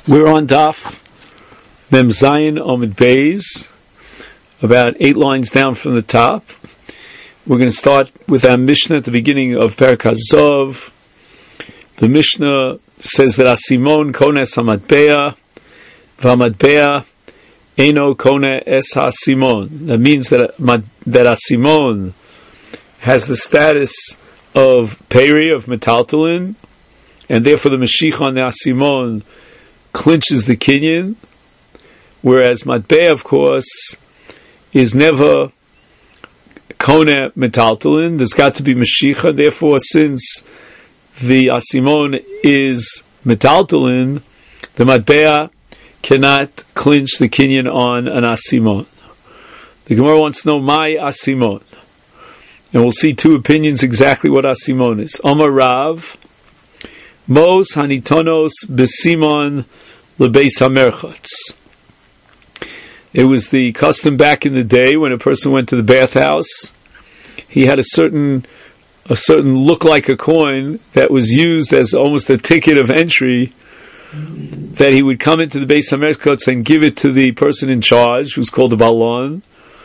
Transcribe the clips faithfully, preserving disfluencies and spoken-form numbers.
We're on Daf Mem Zayin Omid Beis, about eight lines down from the top. We're going to start with our Mishnah at the beginning of Perek Hazov. The Mishnah says that Asimon Kone Es HaMatbea V'Hamatbea Eino Kone Es HaSimon. That means that that Asimon has the status of Peri, of Metaltalin, and therefore the Mashiach on the Asimon clinches the kinyan, whereas Matbea, of course, is never Kone Metaltalin. There's got to be Mashiach. Therefore, since the Asimon is Metaltalin, the Matbea cannot clinch the kinyan on an Asimon. The Gemara wants to know my Asimon, and we'll see two opinions exactly what Asimon is. Amar Rav, Mos Hanitonos Besimon Lebeis HaMerchatz. It was the custom back in the day when a person went to the bathhouse. He had a certain a certain look like a coin that was used as almost a ticket of entry, that he would come into the Beis HaMerchatz and give it to the person in charge, who's called the Balon.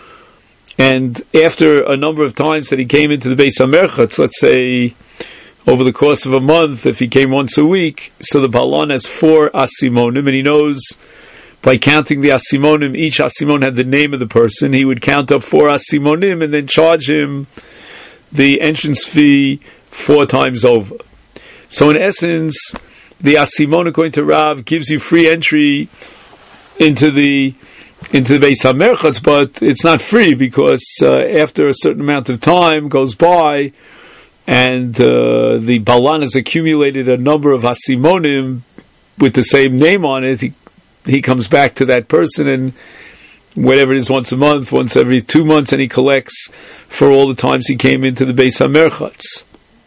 And after a number of times that he came into the Beis HaMerchatz, let's say over the course of a month, if he came once a week, so the Balon has four Asimonim, and he knows by counting the Asimonim, each Asimon had the name of the person. He would count up four Asimonim and then charge him the entrance fee four times over. So in essence, the Asimon, according to Rav, gives you free entry into the into the Beis HaMerchatz, but it's not free, because uh, after a certain amount of time goes by, and uh, the Balan has accumulated a number of Asimonim with the same name on it, he, he comes back to that person, and whatever it is, once a month, once every two months, and he collects for all the times he came into the Beis HaMerchatz.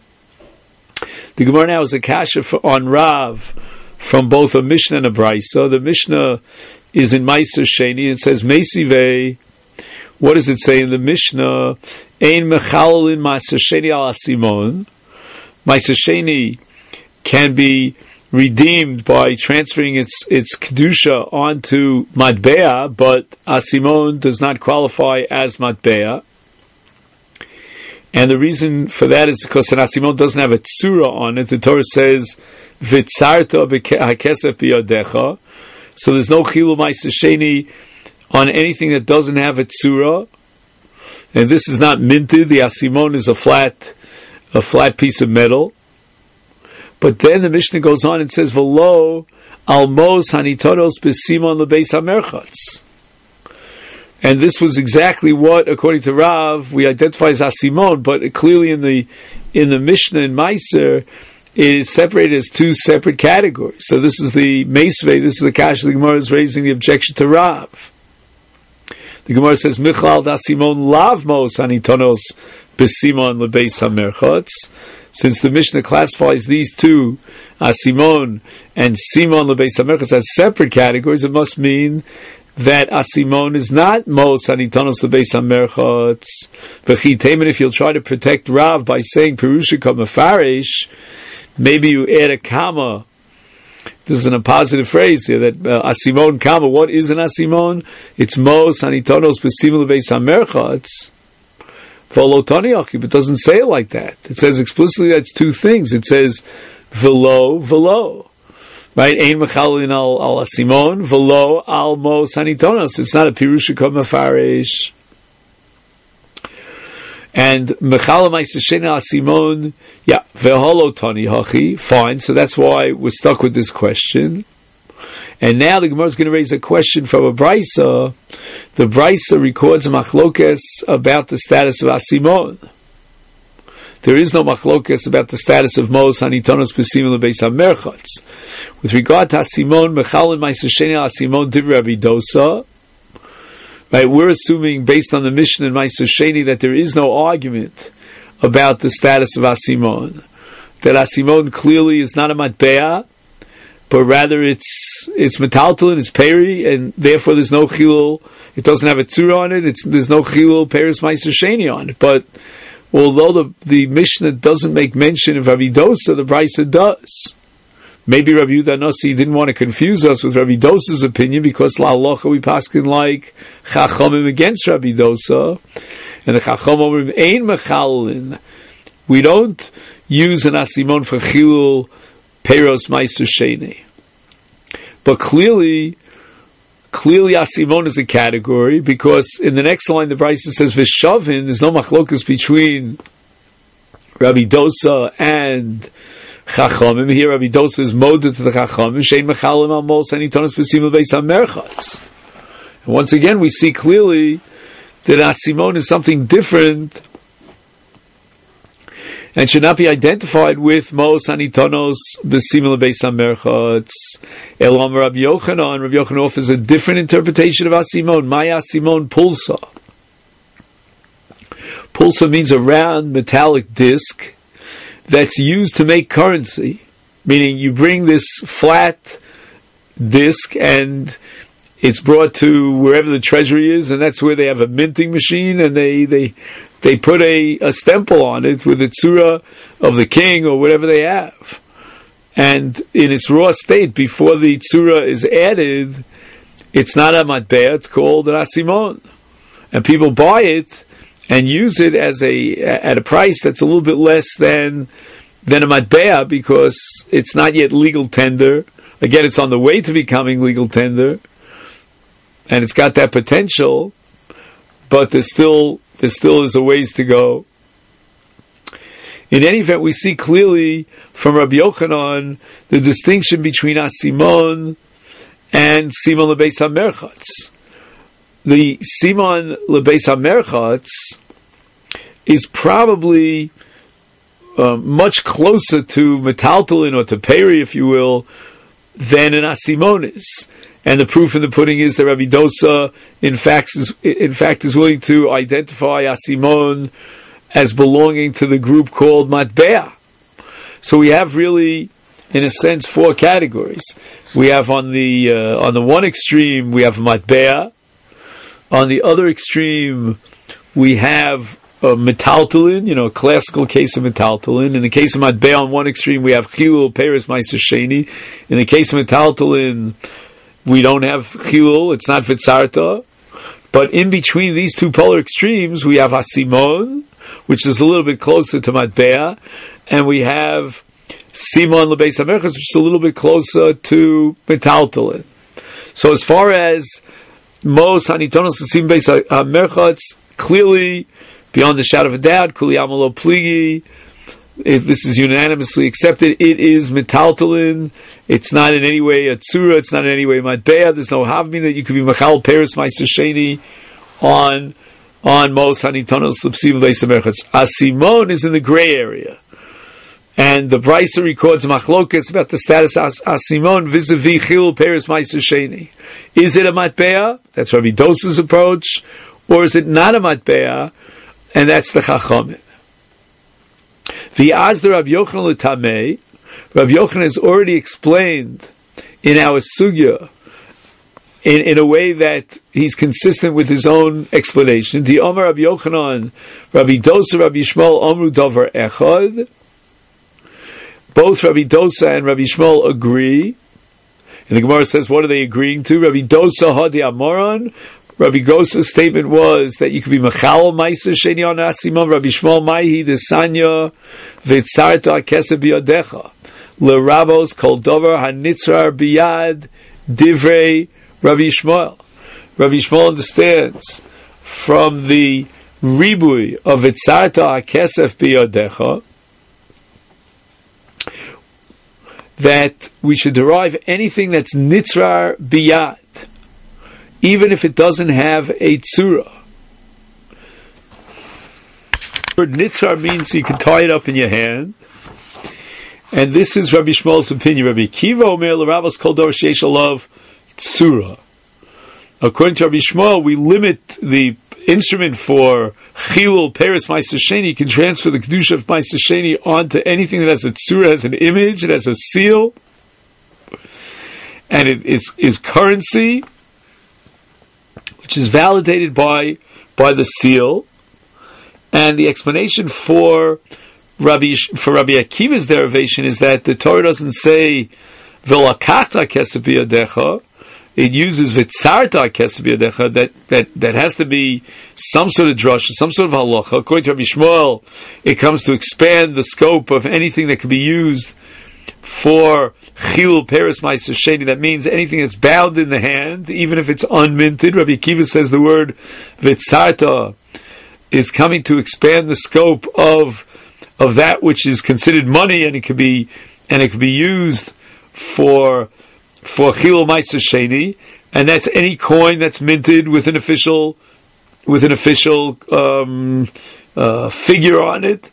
The Gemara now is a kasha on Rav from both a Mishnah and a Brisa. The Mishnah is in Meiser Sheni. It says, Meisivei. What does it say in the Mishnah? Ein mechalelin Meiser Sheni al Asimon. Meiser Sheni can be redeemed by transferring its its kedusha onto Matbea, but Asimon does not qualify as Matbea. And the reason for that is because an Asimon doesn't have a tzura on it. The Torah says, V'tzarta hakesef biyadecha. So there's no chilul ma'aser sheni on anything that doesn't have a tzura. And this is not minted. The Asimon is a flat, a flat piece of metal. But then the Mishnah goes on and says, V'lo almos hanitonos besimon lebeis hamerchatz. And this was exactly what, according to Rav, we identify as Asimon, but clearly in the in the Mishnah in Meiser, it is separated as two separate categories. So this is the Meisvei, this is the Kash, the Gemara is raising the objection to Rav. The Gemara says, Michal Asimon lav mos hanitonos besimon lebeis hamerchatz. Since the Mishnah classifies these two, Asimon and Simon lebeis hamerchatz, as separate categories, it must mean that Asimon is not Mos Hanitonos Lebeis HaMerchatz. V'chi Teiman, if you'll try to protect Rav by saying Perusha Kamafarish, maybe you add a comma. This is in a positive phrase here, that uh, Asimon comma. What is an Asimon? It's Mos Hanitonos Besimon Lebeis HaMerchatz. V'olotaniach, but it doesn't say it like that. It says explicitly that it's two things. It says V'lo, V'lo. Right? Ein mechalin al al Asimon, v'lo al mos hanitonos. It's not a pirusha kamafarish. And mechala ma'aser sheni al Asimon, yeah, ve'holo tani hachi. Fine. So that's why we're stuck with this question. And now the Gemara is going to raise a question from a Brisa. The Brisa records a machlokes about the status of Asimon. There is no machlokes about the status of Mos Hanitonos Besimon Lebeis HaMerchatz. With regard to Asimon, Mechalin Ma'aser Sheni al Asimon Divrei Rabbi Dosa. Right, we're assuming based on the Mishnah in Ma'aser Sheni that there is no argument about the status of Asimon. That Asimon clearly is not a Matbea, but rather it's it's Metaltalin, it's Peri, and therefore there's no chilul. It doesn't have a tzura on it. It's there's no chilul Peris Ma'aser Sheni on it, but although the, the Mishnah doesn't make mention of Rabbi Dosa, the Brisa does. Maybe Rabbi Yehuda Nasi didn't want to confuse us with Rabbi Dosa's opinion, because La Halacha we paskin like Chachamim against Rabbi Dosa, and the Chachamim Ein Mechalin. We don't use an Asimon for Chilul Peiros Meiser Sheni. But clearly, clearly Asimon is a category, because in the next line the Brisa says V'shavin, there's no machlokas between Rabbi Dosa and Chachamim. Here Rabbi Dosa is moded to the Chachamim. Shein mechalim al mol sanitonos b'simul beis hamerchatz. And once again we see clearly that Asimon is something different and should not be identified with Mos Hanitonos B'Simul Beis HaMerchatz. Elam Rabbi Yochanan, Rabbi Yochanan offers a different interpretation of Asimon. My Asimon Pulsa. Pulsa means a round metallic disc that's used to make currency. Meaning you bring this flat disc and it's brought to wherever the treasury is, and that's where they have a minting machine, and they they they put a, a stemple on it with the tzura of the king or whatever they have. And in its raw state, before the tzura is added, it's not a matbea, it's called an asimon. And people buy it and use it as a at a price that's a little bit less than than a matbea, because it's not yet legal tender. Again, it's on the way to becoming legal tender, and it's got that potential, but there's still there still is a ways to go. In any event, we see clearly from Rabbi Yochanan the distinction between Asimon and Simon Lebeis HaMerchatz. The Simon Lebeis HaMerchatz is probably uh, much closer to Metaltalin or to Peri, if you will, than an Asimon is. And the proof in the pudding is that Rabbi Dosa, in fact, is, in fact, is willing to identify Asimon as belonging to the group called Matbea. So we have really, in a sense, four categories. We have on the uh, on the one extreme, we have Matbea. On the other extreme, we have uh, Metaltalin, you know, a classical case of Metaltalin. In the case of Matbea, on one extreme, we have Chilul, Peres, Meiser Sheni. In the case of Metaltalin, we don't have Chilul, it's not Vitzarta. But in between these two polar extremes, we have Asimon, which is a little bit closer to Matbea, and we have Simon Lebeis HaMerchatz, which is a little bit closer to Metaltalin. So as far as Mos Hanitonos Simon Beis HaMerchatz, clearly, beyond the shadow of a doubt, Kuli Amalo Pligi, if this is unanimously accepted, it is Metaltalin. It's not in any way a Tzura, it's not in any way Matbea. There's no Havmin that you could be Machal Peres Meiser Sheni on on Mos Hanitonos L'Psim Beis HaMerchatz. Asimon is in the gray area. And the Brisa records Machlokas about the status of Asimon vis-a-vis Chilul Peres Meiser Sheni. Is it a Matbea? That's Rabbi Dosa's approach. Or is it not a Matbea? And that's the Chachamim. The Azda Rabbi Yochanan L'Tamei, Rabbi Yochanan has already explained in our Sugya, in, in a way that he's consistent with his own explanation. The Omer Rabbi Yochanan, Rabbi Dosa, Rabbi Shmuel, Omru Dover Echad. Both Rabbi Dosa and Rabbi Shmuel agree. And the Gemara says, what are they agreeing to? Rabbi Dosa Hadi Amoron. Rabbi Dosa's statement was that you could be Machal Meiser Sheni on Asimon. Rabbi Shmuel Maihi the Sanya Vitzarta Akesa Biyadecha L'Ravos Kol Dover Hanitzrar Biyad Divrei Rabbi Shmuel. Rabbi Shmuel understands from the ribui of Vitzarta Akesef Biyadecha that we should derive anything that's Nitzrar Biyad, even if it doesn't have a tzura. The word nitzar means you can tie it up in your hand. And this is Rabbi Shmuel's opinion. Rabbi Kiva Omer l'Ravos Kol Dor Sheish Alav Tzura. According to Rabbi Shmuel, we limit the instrument for Chilul Peres Meiser Sheni. You can transfer the Kedusha of Meiser Sheni onto anything that has a tzura, has an image, it has a seal, and it is, is currency, which is validated by by the seal. And the explanation for Rabbi for Rabbi Akiva's derivation is that the Torah doesn't say V'lakachta kesef biyadecha, it uses v'tzarta kesef biyadecha, that, that, that has to be some sort of drasha, some sort of halacha. According to Rabbi Shmuel, it comes to expand the scope of anything that can be used for chilul peres ma'aser sheni. That means anything that's bound in the hand, even if it's unminted. Rabbi Akiva says the word v'tzarta is coming to expand the scope of of that which is considered money, and it could be and it could be used for for chilul ma'aser sheni, and that's any coin that's minted with an official with an official um, uh, figure on it.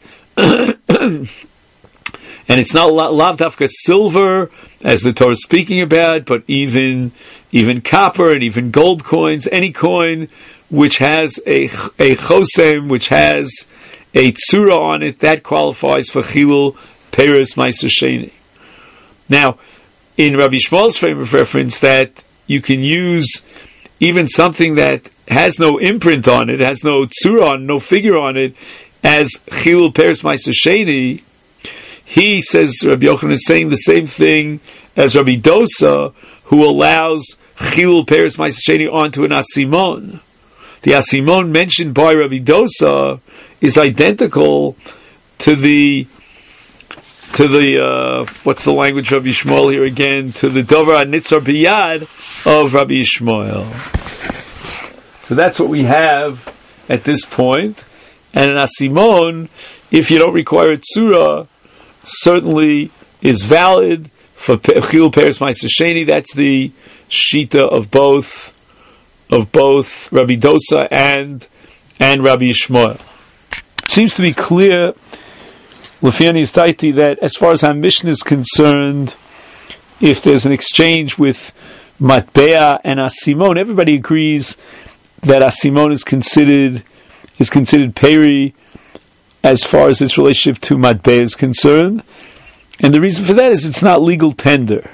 And it's not lav dafka silver, as the Torah is speaking about, but even even copper and even gold coins, any coin which has a a chosem, which has a tzura on it, that qualifies for chilul peres ma'aser sheni. Now, in Rabbi Shmuel's frame of reference, that you can use even something that has no imprint on it, has no tzura on, no figure on it, as chilul peres ma'aser sheni. He says, Rabbi Yochanan is saying the same thing as Rabbi Dosa, who allows chilul peres ma'aser sheni onto an asimon. The asimon mentioned by Rabbi Dosa is identical to the to the uh, what's the language of Rabbi Shmuel here again? To the dover nitzar biyad of Rabbi Shmuel. So that's what we have at this point. And an asimon, if you don't require a tzura, certainly is valid for chilul peres ma'aser sheni. That's the shita of both of both Rabbi Dosa and and Rabbi Shmuel. It seems to be clear, Lefiani Istaiti, that as far as our mission is concerned, if there's an exchange with matbea and asimon, everybody agrees that asimon is considered is considered peri as far as its relationship to matbea is concerned. And the reason for that is it's not legal tender.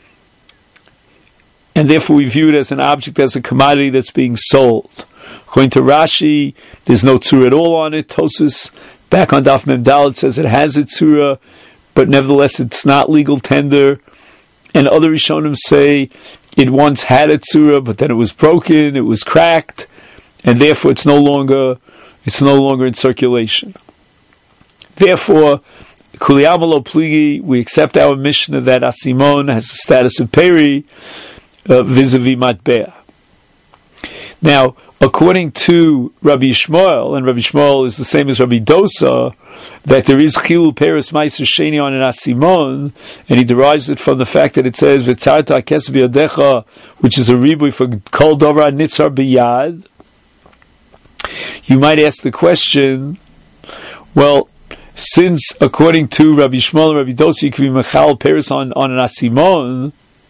And therefore we view it as an object, as a commodity that's being sold. According to Rashi, there's no tzura at all on it. Tosfos, back on Daf Mem Dalet, says it has a tzura, but nevertheless it's not legal tender. And other Rishonim say it once had a tzura, but then it was broken, it was cracked, and therefore it's no longer it's no longer in circulation. Therefore, Kuliyamalo Pligi, we accept our Mishnah that asimon has the status of peri uh, vis-a-vis matbea. Now, according to Rabbi Shmuel, and Rabbi Shmuel is the same as Rabbi Dosa, that there is chilul peres ma'aser sheni on an asimon, and he derives it from the fact that it says v'tzarta kesef biyadecha, which is a ribui for kol dover nitzar biyad. You might ask the question, well, since according to Rabbi Shmuel and Rabbi Dosa you can be mechal peres on, on an asimon,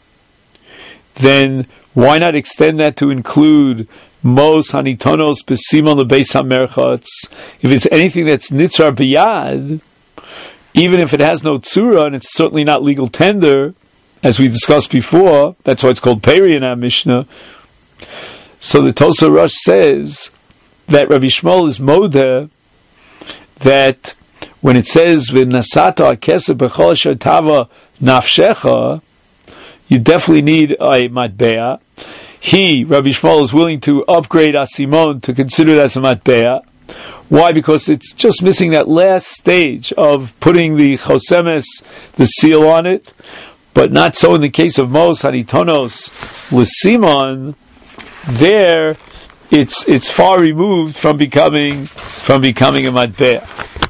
then why not extend that to include mos hanitonos besimon lebeis hamerchatz? If it's anything that's nitzar biyad, even if it has no tzura, and it's certainly not legal tender, as we discussed before, that's why it's called peri in our Mishnah. So the Tosa Rosh says that Rabbi Shmuel is modeh, that when it says v'nasata kesef b'chol asher tava nafshecha, you definitely need a matbea. He, Rabbi Shmuel, is willing to upgrade asimon to consider it as a matbea. Why? Because it's just missing that last stage of putting the chosemes, the seal on it, but not so in the case of mos hanitonos l'simon. There, it's it's far removed from becoming from becoming a matbea.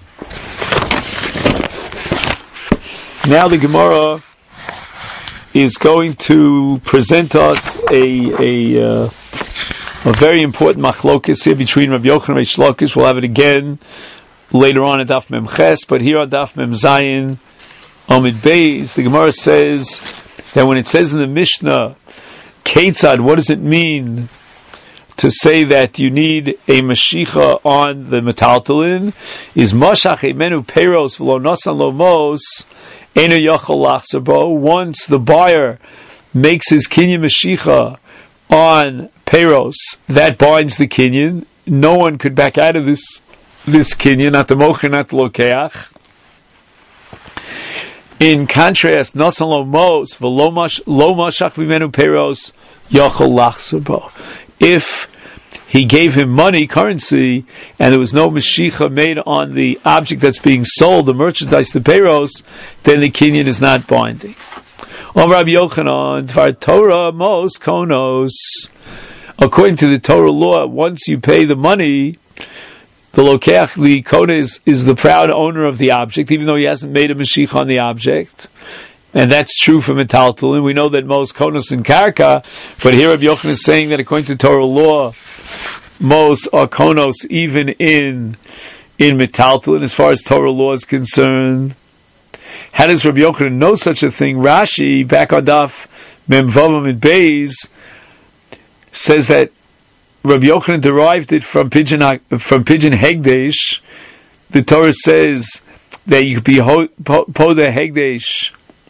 Now the Gemara is going to present us a a, uh, a very important machlokes here between Rabbi Yochanan and Reish Lakish. We'll have it again later on at Daf Mem Ches, but here on Daf Mem Zayin Amid Beis, the Gemara says that when it says in the Mishnah, Ketzad, what does it mean to say that you need a Mashicha on the metaltalin? Is Mashach Emenu Peros V'lo Nosan Lo Mos Eno Yachol Lachzabo. Once the buyer makes his Kinyan Mashicha on Peros, that binds the Kinyan. No one could back out of this this Kinyan, not the Mocher, not the Lokeach. In contrast, Nasan lo mos v'lo mashach v'menu peros yachol lachzor bo. If he gave him money, currency, and there was no mashicha made on the object that's being sold, the merchandise, the peros, then the kinyan is not binding. Om Rabbi Yochanan, Dvar Torah mos konos. According to the Torah law, once you pay the money, the lokeach, the kona is, is the proud owner of the object, even though he hasn't made a mashiach on the object. And that's true for metaltal. And we know that most konos in karka, but here Rabbi Yochanan is saying that according to Torah law, most are konos even in in metaltal. And as far as Torah law is concerned, how does Rabbi Yochanan know such a thing? Rashi, back on Daf Mem Vavam and Beis, says that Rabbi Yochanan derived it from pigeon from pigeon hegdesh. The Torah says that you could be po, po, po the hegdesh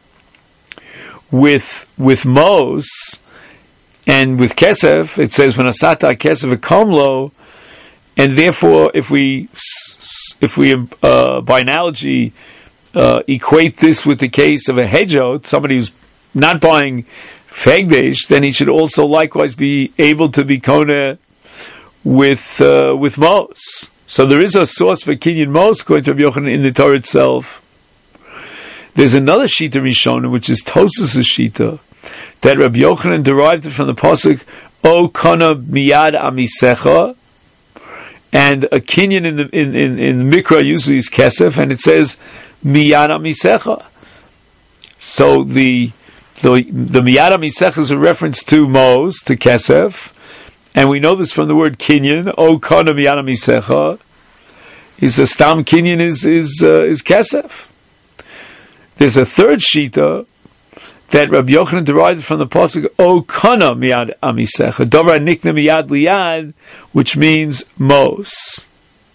with with mos and with kesef. It says when asata kesef v'komlo, and therefore if we if we uh, by analogy uh, equate this with the case of a hedjot, somebody who's not buying hegdesh, then he should also likewise be able to be kona with uh, with mos. So there is a source for kinyan mos according to Rabbi Yochanan in the Torah itself. There's another shita Rishonim, which is Tosas' shita, that Rabbi Yochanan derived it from the pasuk O kana miyad amisecha, and a kinyan in the in in, in the Mikra usually is kesef, and it says miyad amisecha. So the the the miyad amisecha is a reference to mos, to kesef. And we know this from the word kinyan. O kana miyad amisecha is a stam kinyan is is uh, is kesef. There's a third shita that Rabbi Yochanan derived from the pasuk O kana miyad amisecha davar nikna miyad liyad, which means mos.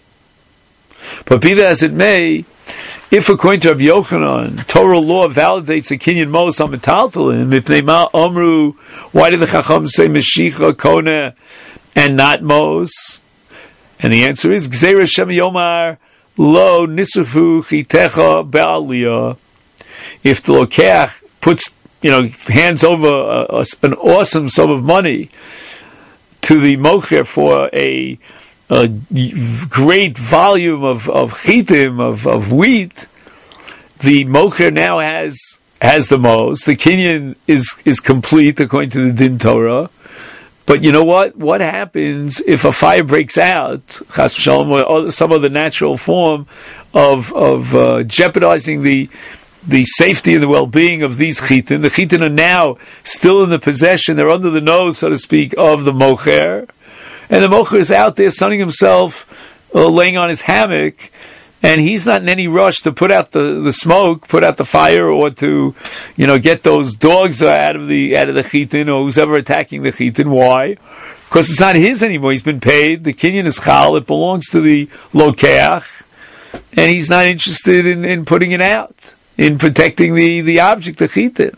But be that as it may, if according to Rabbi Yochanan, Torah law validates a kinyan mos on metaltalin, mipnei ma amru, why did the Chacham say meshicha kona and not mos? And the answer is Gzeira Shem Yomar lo nisufu chitecha be'aliyah. If the lokeach puts, you know, hands over a, a, an awesome sum of money to the mocher for a, a great volume of, of chitim, of, of wheat, the mocher now has has the mos. The kinyan is is complete according to the Din Torah. But you know what? What happens if a fire breaks out, chas v'shalom, or some other natural form of of uh, jeopardizing the the safety and the well-being of these chitin? The chitin are now still in the possession; they're under the nose, so to speak, of the mocher, and the mocher is out there sunning himself, uh, laying on his hammock. And he's not in any rush to put out the, the smoke, put out the fire, or to, you know, get those dogs out of the out of the chitin, or who's ever attacking the chitin. Why? Because it's not his anymore. He's been paid. The kinyan is chal. It belongs to the lokeach, and he's not interested in, in putting it out, in protecting the, the object, the chitin.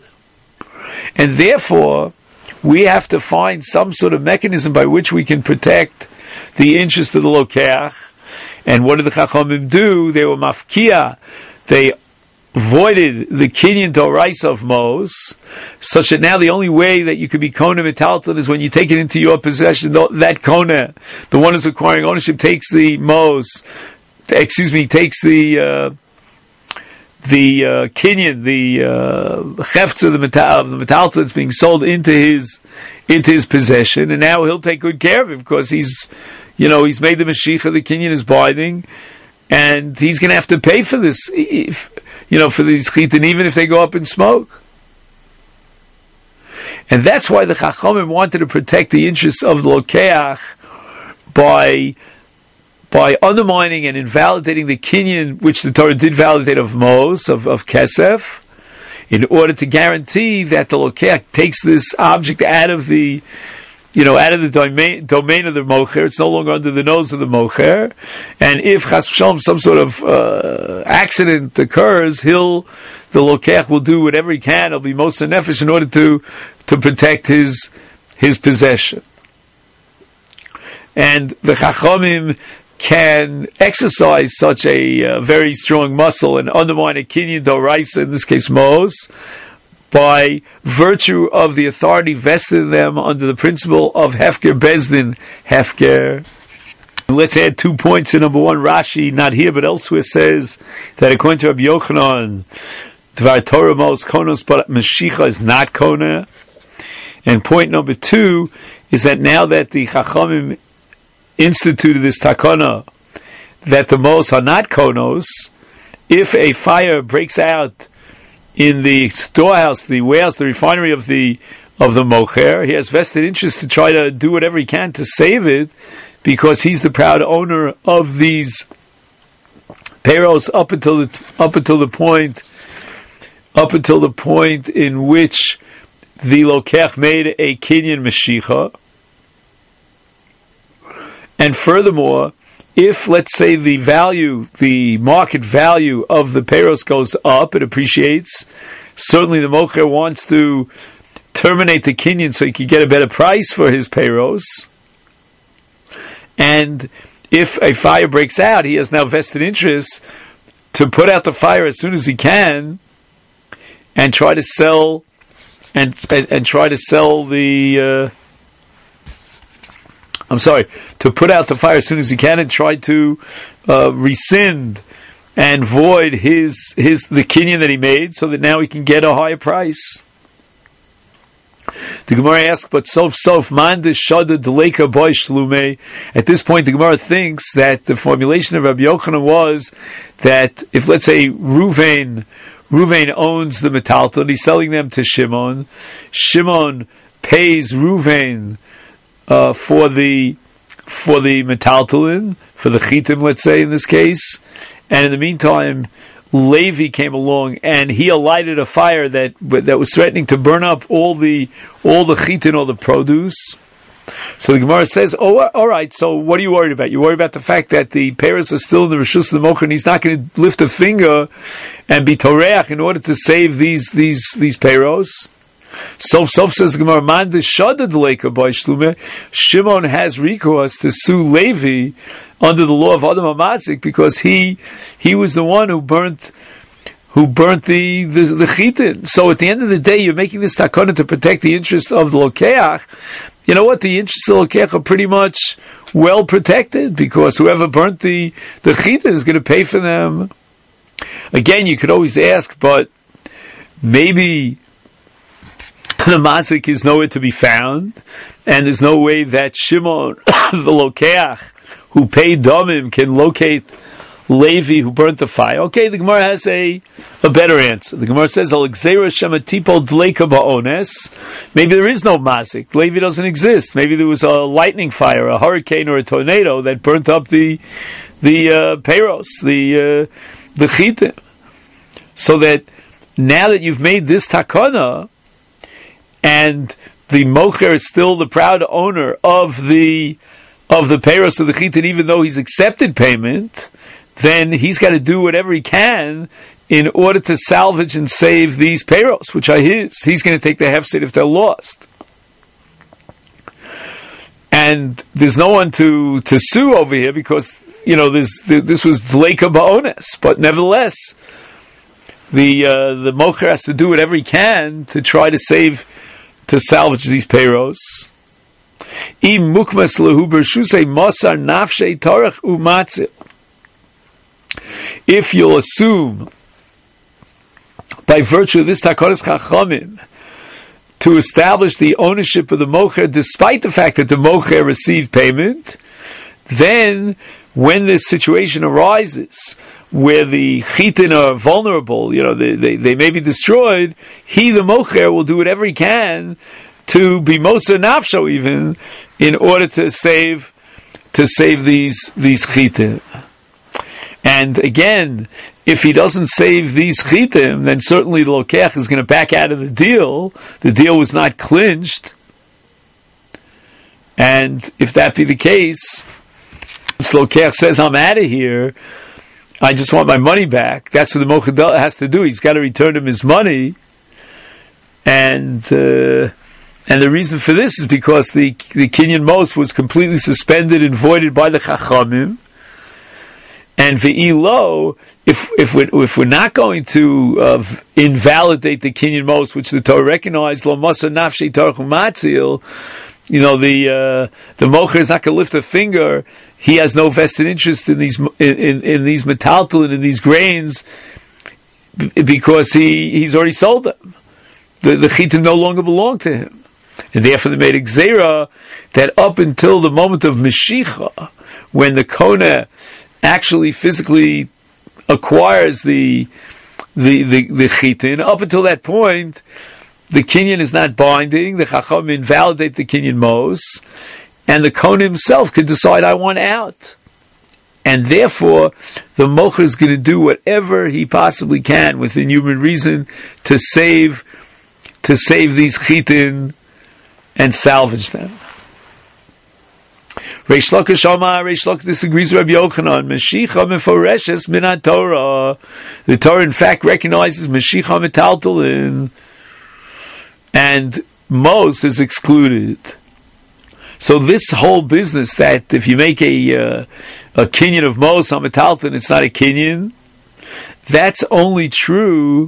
And therefore, we have to find some sort of mechanism by which we can protect the interest of the lokeach. And what did the Chachamim do? They were mafkia. They voided the kinyan doraisa of mos, such that now the only way that you can be kona metalton is when you take it into your possession. That kona, the one who's acquiring ownership, takes the mos, excuse me, takes the uh, the uh, kinyan, the uh, chefts of the metal, the metalton that's being sold into his into his possession, and now he'll take good care of it because he's. You know, he's made the Mashiach, the kinyan is binding, and he's going to have to pay for this, if, you know, for these chitin, even if they go up in smoke. And that's why the Chachamim wanted to protect the interests of the Lokeach by, by undermining and invalidating the kinyan, which the Torah did validate of Mos, of, of Kesef, in order to guarantee that the Lokeach takes this object out of the You know, out of the domain, domain of the mocher, it's no longer under the nose of the mocher. And if chas v'shalom some sort of uh, accident occurs, he'll the lokeach will do whatever he can. He'll be most nefesh in order to to protect his his possession. And the chachamim can exercise such a uh, very strong muscle and undermine a kinyan d'oraisa, in this case Mos, by virtue of the authority vested in them under the principle of Hefker Bezdin Hefker. Let's add two points. In number one, Rashi, not here but elsewhere, says that according to Rabbi Yochanan, Dvar Torah Mos Konos, but Mashiach is not Kona. And point number two is that now that the Chachamim instituted this takana, that the Mos are not Konos, if a fire breaks out in the storehouse, the warehouse, the refinery of the of the mocher, he has vested interest to try to do whatever he can to save it, because he's the proud owner of these payros up until the up until the point up until the point in which the lokech made a kinyan meshicha. And furthermore, if, let's say, the value, the market value of the payros goes up, it appreciates, certainly the mocher wants to terminate the kinyan so he can get a better price for his payros. And if a fire breaks out, he has now vested interest to put out the fire as soon as he can and try to sell and and, and try to sell the uh, I'm sorry, to put out the fire as soon as he can and try to uh, rescind and void his his the kinyan that he made, so that now he can get a higher price. The Gemara asks, but sof sof man shada deleka boy shlume. At this point, the Gemara thinks that the formulation of Rabbi Yochanan was that if, let's say, Ruvain Ruvain owns the metalton, he's selling them to Shimon. Shimon pays Ruvain Uh, for the for the metaltalin, for the chitim, let's say in this case, and in the meantime, Levi came along and he alighted a fire that that was threatening to burn up all the all the chitin, all the produce. So the Gemara says, "Oh, all right. So what are you worried about? You worry about the fact that the payros are still in the reshus of the mocher, and he's not going to lift a finger and be toreach in order to save these these these payros." So, so says the Gemara, man shada deleka by shlume. Shimon has recourse to sue Levi under the law of Adam HaMazik, because he he was the one who burnt who burnt the the, the chitin. So at the end of the day, you're making this takana to protect the interest of the lokeach. You know what? The interests of the lokeach are pretty much well protected, because whoever burnt the the chitin is going to pay for them. Again, you could always ask, but maybe the mazik is nowhere to be found, and there's no way that Shimon, the lokeach, who paid damim, can locate Levi, who burnt the fire. Okay, the Gemara has a, a better answer. The Gemara says, maybe there is no mazik. Levi doesn't exist. Maybe there was a lightning fire, a hurricane, or a tornado that burnt up the the uh, payros, the uh, the chitim. So that now that you've made this takana, and the mocher is still the proud owner of the of the payros of the chitin, even though he's accepted payment, then he's got to do whatever he can in order to salvage and save these payros, which are his. He's going to take the hefset if they're lost. And there's no one to, to sue over here, because, you know, this this was dleika ba'ones. But nevertheless, the uh, the mocher has to do whatever he can to try to save, to salvage these payros. Im mukmas lehu bershusei masar nafshei tarach umatzil. If you'll assume, by virtue of this takonis chachamim, to establish the ownership of the mocher, despite the fact that the mocher received payment, then when this situation arises, where the chitin are vulnerable, you know, they, they, they may be destroyed, he, the mocher, will do whatever he can to be moser nafsho even, in order to save, to save these, these chitin. And again, if he doesn't save these chitim, then certainly the lokeach is going to back out of the deal. The deal was not clinched. And if that be the case, this lokeach says, I'm out of here, I just want my money back. That's what the mocher has to do. He's got to return him his money. And uh, and the reason for this is because the, the Kinyan Mos was completely suspended and voided by the Chachamim. And ve'ilo, if if we're, if we're not going to uh, invalidate the kinyan mos, which the Torah recognized, lo masa nafshi tarchu matzil, you know, the uh, the mocher is not going to lift a finger. He has no vested interest in these in, in, in these metaltalin, in these grains, because he, he's already sold them. The the chitim no longer belong to him, and therefore they made a gzeira that up until the moment of Mashiach, when the Kona actually physically acquires the the the, the chitin, up until that point, the kinyan is not binding. The Chacham invalidate the kinyan mos, and the Kona himself can decide, I want out. And therefore, the mocher is going to do whatever he possibly can within human reason to save to save these chitin and salvage them. Reish Lakish Omar, Reish Lakish disagrees with Rabbi Yochanan. Mashicha meforeshes min haTorah. The Torah, in fact, recognizes Mashicha metaltalin, and Mos is excluded. So this whole business that if you make a uh, a kinyan of Mos on metaltalin, it's not a kinyan. That's only true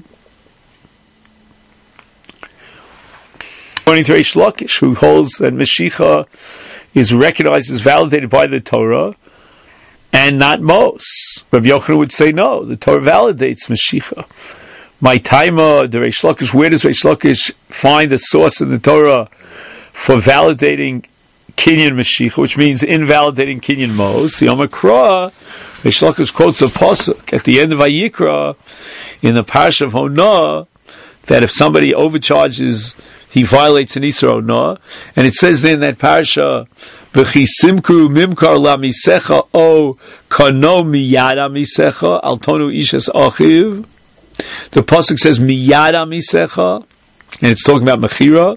according to Reish Lakish, who holds that Mashicha is recognized as validated by the Torah, and not Mos. Rabbi Yochanan would say no, the Torah validates Mashicha. My taima, the Reish Lakish, where does Reish Lakish find a source in the Torah for validating Kinyan Mashicha, which means invalidating Kinyan Mos? The Omakra, Reish Lakish quotes a pasuk at the end of Vayikra in the Parsha of Honah, that if somebody overcharges, he violates an Isra Honah, and it says then in that Parsha, V'chi simkru mimkar la misecha o kano miyada misecha altonu ishas achiv. The pasuk says miyada misecha, and it's talking about mechira.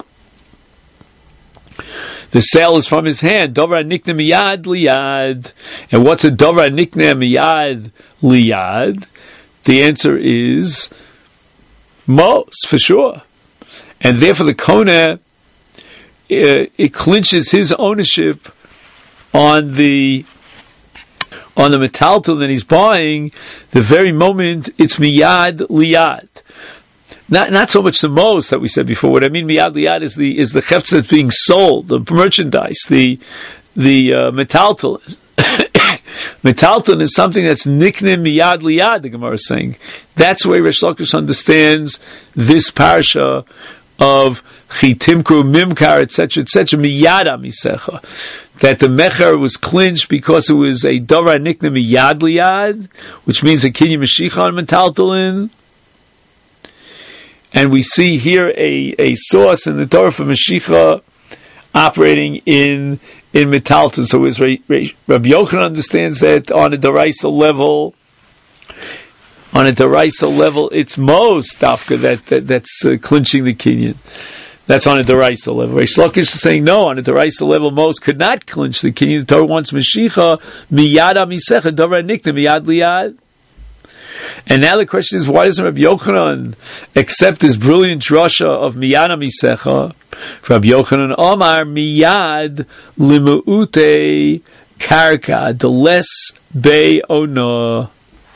The sale is from his hand. Dover nikne miyad liyad. And what's a dover nikne miyad liyad? The answer is Mos, for sure. And therefore the Kona, uh, it clinches his ownership on the on the metaltal that he's buying the very moment it's miyad liyad. Not not so much the Mos that we said before. What I mean miyad liyad is the is the chefts that's being sold, the merchandise, the the uh, metaltal. Metalton is something that's niknim miyad liyad, the Gemara is saying. That's the way Reish Lakish understands this parsha of chitimkru mimkar, et cetera, et cetera, miyada misecha. That the mecher was clinched because it was a davar niknim miyad liyad, which means a kinyan mashiach on metaltalin. And we see here a, a source in the Torah for mashiach operating in in metalton. So is Rabbi Yochanan understands that on a deraisa level, on a deraisa level, it's Mos dafka that, that that's uh, clinching the kinyan. That's on a deraisa level. Reish Lakish is saying no, on a deraisa level, Mos could not clinch the kinyan. The Torah wants mashicha miyada misecha davar nikta miyad liyad. And now the question is, why doesn't Rabbi Yochanan accept this brilliant drasha of miyada misecha? Rabbi Yochanan Omar miyad limuute karka the less be ona.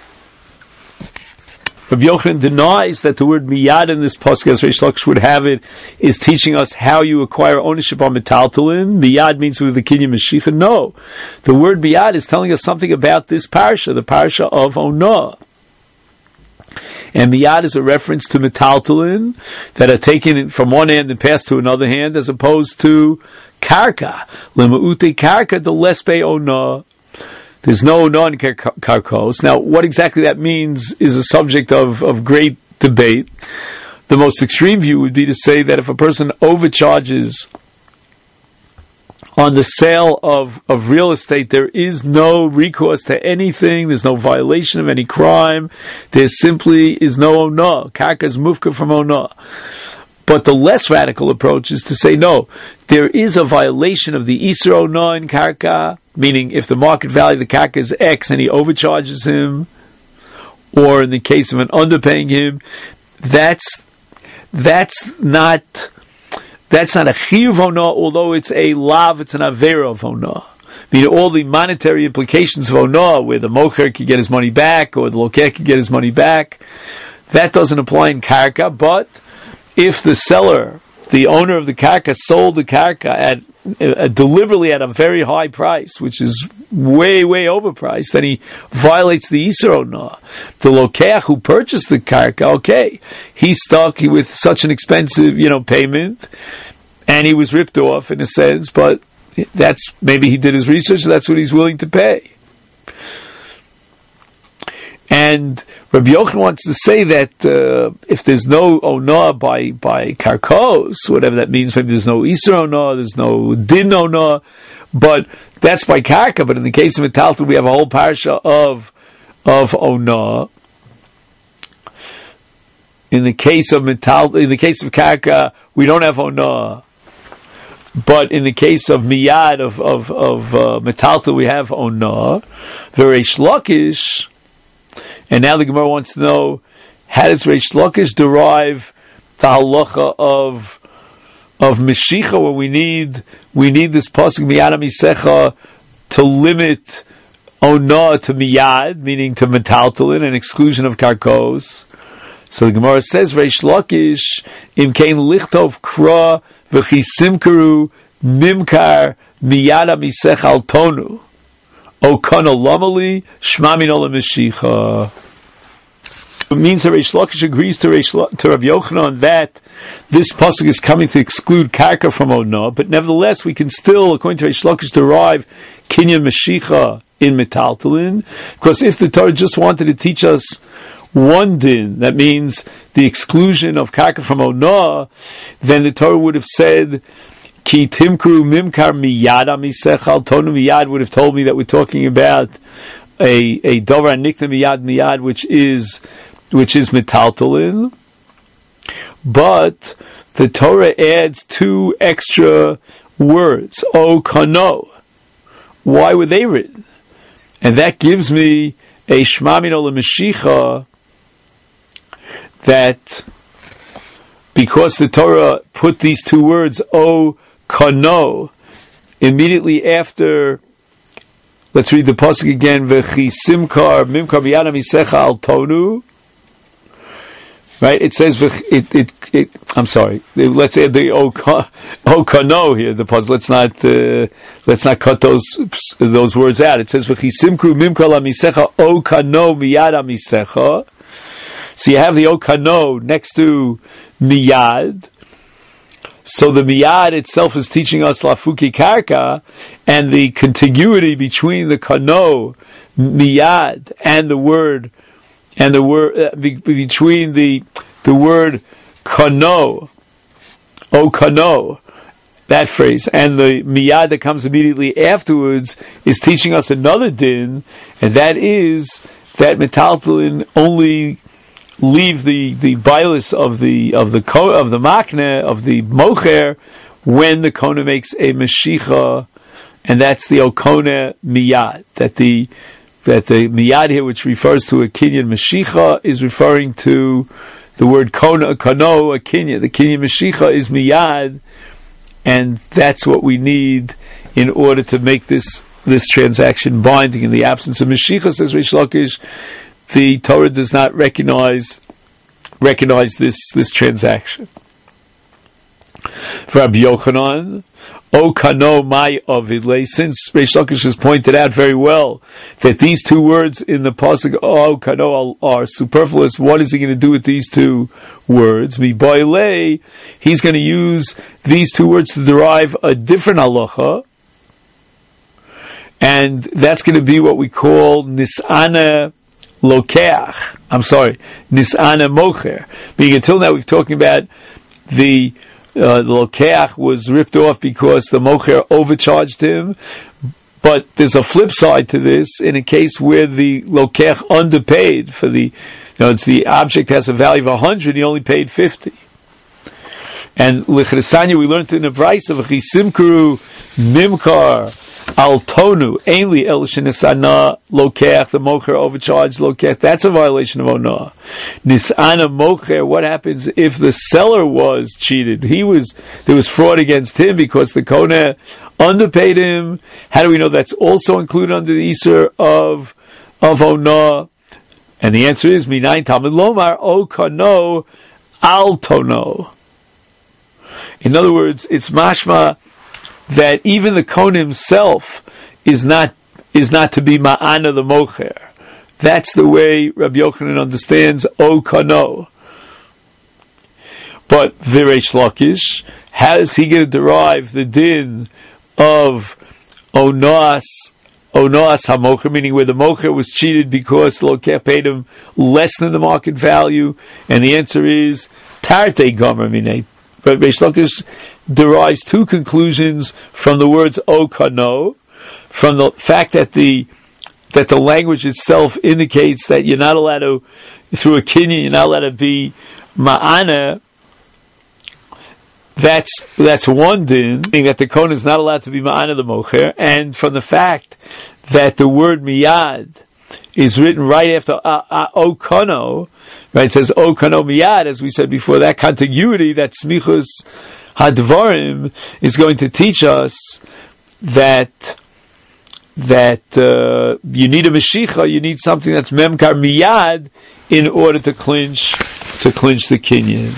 Rabbi Yochanan denies that the word miyad in this pasuk, as Reish Lakish would have it, is teaching us how you acquire ownership on metaltalin. Miyad means with the kinyan mashiach. No, the word miyad is telling us something about this parsha, the parsha of Onah. And miyad is a reference to metaltalin that are taken from one hand and passed to another hand, as opposed to karka. Lema'ute karka the lespe ona. There's no non-karkos. Now, what exactly that means is a subject of, of great debate. The most extreme view would be to say that if a person overcharges on the sale of, of real estate, there is no recourse to anything, there's no violation of any crime, there simply is no onah. Karka is mufka from onah. But the less radical approach is to say, no, there is a violation of the Isra onah in Karka, meaning if the market value of the Karka is X and he overcharges him, or in the case of an underpaying him, that's that's not... That's not a chiyuv honah, although it's a lav, it's an avera of honah. I mean, all the monetary implications of Onah, where the mocher could get his money back, or the lokech could get his money back, that doesn't apply in karka. But if the seller, the owner of the karka, sold the karka at uh, deliberately at a very high price, which is way, way overpriced, then he violates the Isur Onah. The lokech who purchased the karka, okay, he's stuck with such an expensive, you know, payment, and he was ripped off in a sense, but that's, maybe he did his research, that's what he's willing to pay. And Rabbi Yochanan wants to say that uh, if there's no Onah by by karkos, whatever that means, maybe there's no Isur Onah, there's no Din Onah, but that's by karka. But in the case of Metaltal, we have a whole parasha of of Onah. In the case of Metaltal, in the case of karka, we don't have Onah. But in the case of Miyad, of of of uh, Metaltal, we have Onah. The Reish Lakish. And now the Gemara wants to know, how does Reish Lakish derive the halacha of of Meshicha, when we need we need this pasuk Miyad Misecha to limit Onah to Miyad, meaning to Metaltalin, and exclusion of Karkos. So the Gemara says, Reish Lakish, Im Kein Lichtov Kra V'chisimkaru Mimkar Miyad Misecha Al Tonu. O kana lamali shmamin olam meshicha. It means that Reish Lakish agrees to Reish La- to Rabbi Yochanan that this pasuk is coming to exclude karka from Onah, but nevertheless we can still, according to Reish Lakish, derive kinyan meshicha in metaltalin, because if the Torah just wanted to teach us one din, that means the exclusion of karka from Onah, then the Torah would have said, Ki timkru mimkar miyad amisechal tonu miyad would have told me that we're talking about a a dover nikna miyad miyad, which is which is metaltalin. But the Torah adds two extra words, o kano. Why were they written? And that gives me a shmamin olam meshicha, that because the Torah put these two words, o kano, immediately after, let's read the pasuk again, v'chi simkar mimkar miyad misecha al tonu. Right? It says, it, it, it, I'm sorry, let's add the o kano here, the pasuk. Let's not, uh, let's not cut those, those words out. It says, v'chi simkru mimkar la misecha o kano miyad misecha. So you have the o kano next to miyad. So the miyad itself is teaching us lafuki karka, and the contiguity between the kano miyad and the word and the word uh, be, between the the word kano, o kano, that phrase, and the miyad that comes immediately afterwards is teaching us another din, and that is that metaltalin only leave the the bilus of the of the of the makne of the mocher when the kona makes a meshicha, and that's the okona miyad. That the that the miyad here, which refers to a kinyan meshicha, is referring to the word kona kano, a kinyan. The kinyan meshicha is miyad, and that's what we need in order to make this this transaction binding. In the absence of meshicha, says Reish Lakish, the Torah does not recognize recognize this this transaction. For Rabbi Yochanan, O kano mai avidle, since Reish Lakish has pointed out very well that these two words in the pasuk O kano are superfluous, what is he going to do with these two words? Mi boile, he's going to use these two words to derive a different halacha, and that's going to be what we call nis'ana lokeach. I'm sorry, nis'ana mocher. Meaning until now we've talking about the uh, the lokeach was ripped off because the mocher overcharged him. But there's a flip side to this in a case where the lokeach underpaid for the, you know, it's the object has a value of a hundred, he only paid fifty. And l'chresanya we learned in the price of chisimkuru mimkar Al tonu, ainly el shenisana lokech, the mocher overcharged lokech. That's a violation of onah. Nisana mocher, what happens if the seller was cheated? He was, there was fraud against him because the koneh underpaid him. How do we know that's also included under the Isur of, of onah? And the answer is, minayin talmud lomar, o kano, al tono. In other words, it's mashma that even the Kohen himself is not is not to be ma'ana the mocher. That's the way Rabbi Yochanan understands o kano. But the Reish Lakish, how is he going to derive the din of onoas onoas hamocher, meaning where the mocher was cheated because the lokeh paid him less than the market value? And the answer is tarte gomer minei. But Reish Lakish derives two conclusions from the words o kano, from the fact that the that the language itself indicates that you're not allowed to, through a kinyan, you're not allowed to be ma'ana. That's that's one din, meaning that the kohen is not allowed to be ma'ana the mocher, and from the fact that the word miyad is written right after uh, uh, o kano, right? It says o kano miyad, as we said before. That contiguity, that smichus hadvarim, is going to teach us that that uh, you need a meshicha, you need something that's memkar miyad in order to clinch to clinch the kinyan.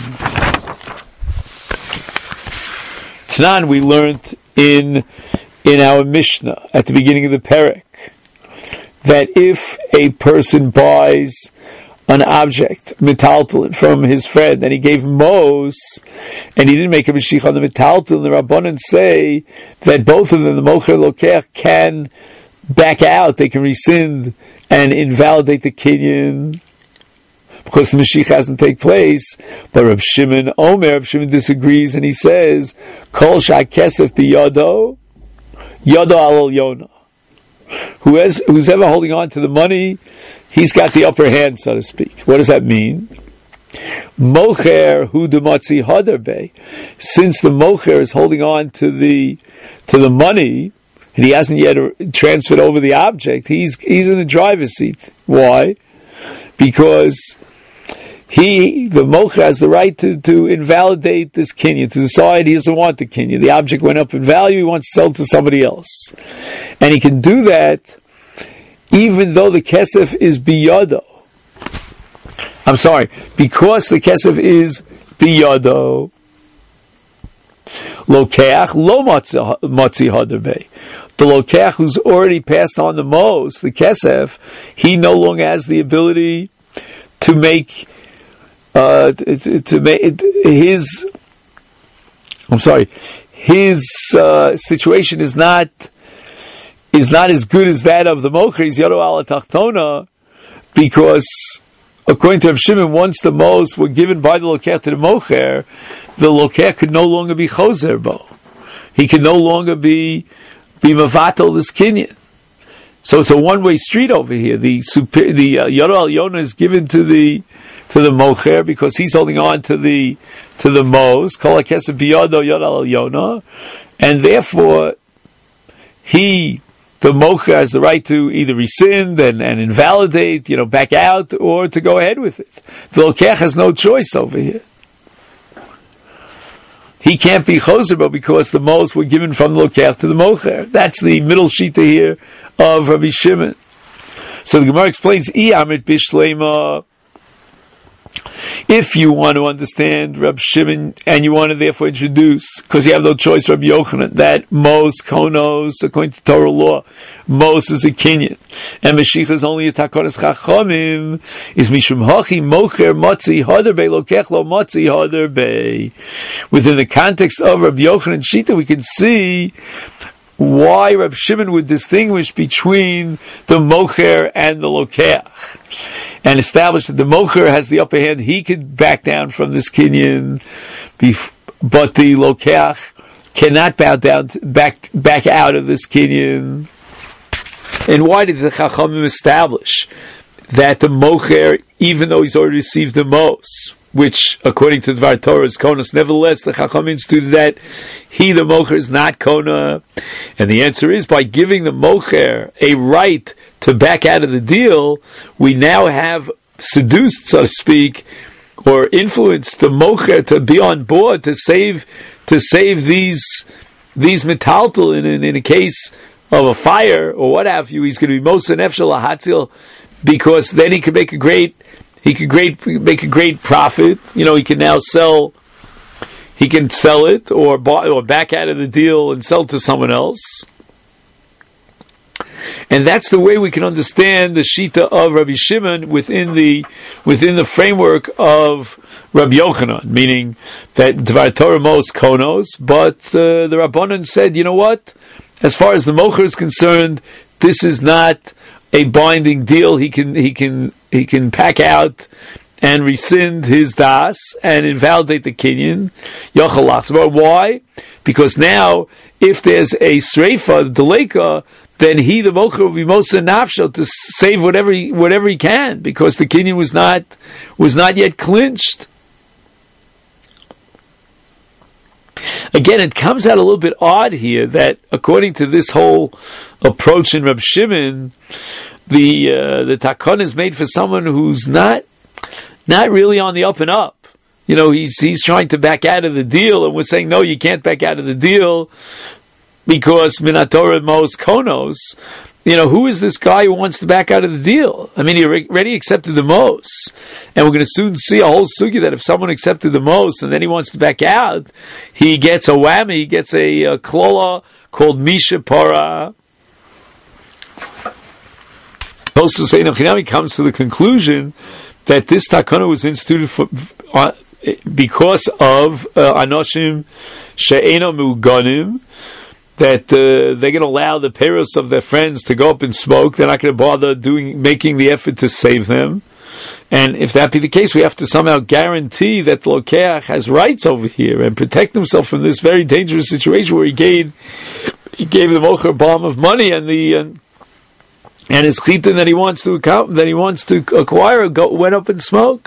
Tanan, we learned in in our Mishnah at the beginning of the Perek that if a person buys an object, metaltalin, from his friend, and he gave mos, and he didn't make a meshich on the metaltalin, the Rabbanan say that both of them, the mocher and lokech, can back out, they can rescind and invalidate the kinyan because the meshich hasn't taken place. But Reb Shimon Omer, Reb Shimon disagrees, and he says, Kol sha'kesef biyado, yado al yona. Who has, who's ever holding on to the money, he's got the upper hand, so to speak. What does that mean? Mocher hu dematzi haderbe. Since the mocher is holding on to the to the money, and he hasn't yet transferred over the object, he's he's in the driver's seat. Why? Because he, the mocher, has the right to, to invalidate this kinyan, to decide he doesn't want the kinyan. The object went up in value, he wants to sell to somebody else. And he can do that even though the kesef is biyado. I'm sorry, because the kesef is biyado. Lokeach lo matzi haderbe. The lokeach who's already passed on the mos, the kesef, he no longer has the ability to make uh, to, to make his. I'm sorry, his uh, situation is not. is not as good as that of the mocher. He's yado ala tachtona, because according to Rav Shimon, once the mos were given by the lokech to the mocher, the lokech could no longer be choser bo. He could no longer be be mavatal this kinyan. So it's a one-way street over here. The super, the uh, yado al yona is given to the to the mocher because he's holding on to the to the mos. Kol hakesef biyado yado al yona, and therefore he. The mocher has the right to either rescind and, and invalidate, you know, back out, or to go ahead with it. The lokech has no choice over here. He can't be choser because the mos were given from the lokech to the mocher. That's the middle shita here of Rabbi Shimon. So the Gemara explains, I amit bishlema. If you want to understand Rabbi Shimon, and you want to therefore introduce, because you have no choice, Rabbi Yochanan, that mos, konos, according to Torah law, mos is a kinyan, and Mashiach is only a takonas chachamim, is mishum hachi mocher motzi haderbe lokech lo motzi haderbe. Within the context of Rabbi Yochanan Shita, we can see why Rabbi Shimon would distinguish between the mocher and the lokech, and establish that the mocher has the upper hand. He could back down from this kinyan, but the lokech cannot bow down, to, back back out of this kinyan. And why did the Chachamim establish that the mocher, even though he's already received the mos, which according to Dvar Torah is Konos. Nevertheless, the Chachamim instituted that he, the Mocher, is not Kona. And the answer is, by giving the Mocher a right to back out of the deal, we now have seduced, so to speak, or influenced the Mocher to be on board to save to save these these metaltal in, in, in a case of a fire or what have you. He's going to be Moser Nefesh Lahatzil, because then he can make a great he can great make a great profit. You know, he can now sell he can sell it or buy, or back out of the deal and sell to someone else. And that's the way we can understand the Shita of Rabbi Shimon within the within the framework of Rabbi Yochanan, meaning that Dvar Torah Mos Konos, but uh, the Rabbanan said, you know what? As far as the Mocher is concerned, this is not a binding deal. He can he can he can pack out and rescind his das and invalidate the kinyan. Yochel Lachzor. Why? Because now, if there's a sreifa, deleka, then he, the Mocher, will be Moser Nafsho to save whatever he, whatever he can, because the kinyan was not was not yet clinched. Again, it comes out a little bit odd here that, according to this whole approach in Reb Shimon, the uh, the takon is made for someone who's not not really on the up and up. You know, he's he's trying to back out of the deal, and we're saying, no, you can't back out of the deal because Minatorah Mos Konos. You know, who is this guy who wants to back out of the deal? I mean, he already accepted the Mos, and we're going to soon see a whole sugi that if someone accepted the Mos and then he wants to back out, he gets a whammy, he gets a, a klola called Misha Para. He comes to the conclusion that this takana was instituted for, uh, because of uh, Anoshim She'ena Muganim, that uh, they're going to allow the parents of their friends to go up and smoke. They're not going to bother doing making the effort to save them. And if that be the case, we have to somehow guarantee that the Lokeach has rights over here and protect himself from this very dangerous situation where he gave he gave the Mocher a bomb of money and the and, and his chitin that he wants to account, that he wants to acquire go, went up and smoke.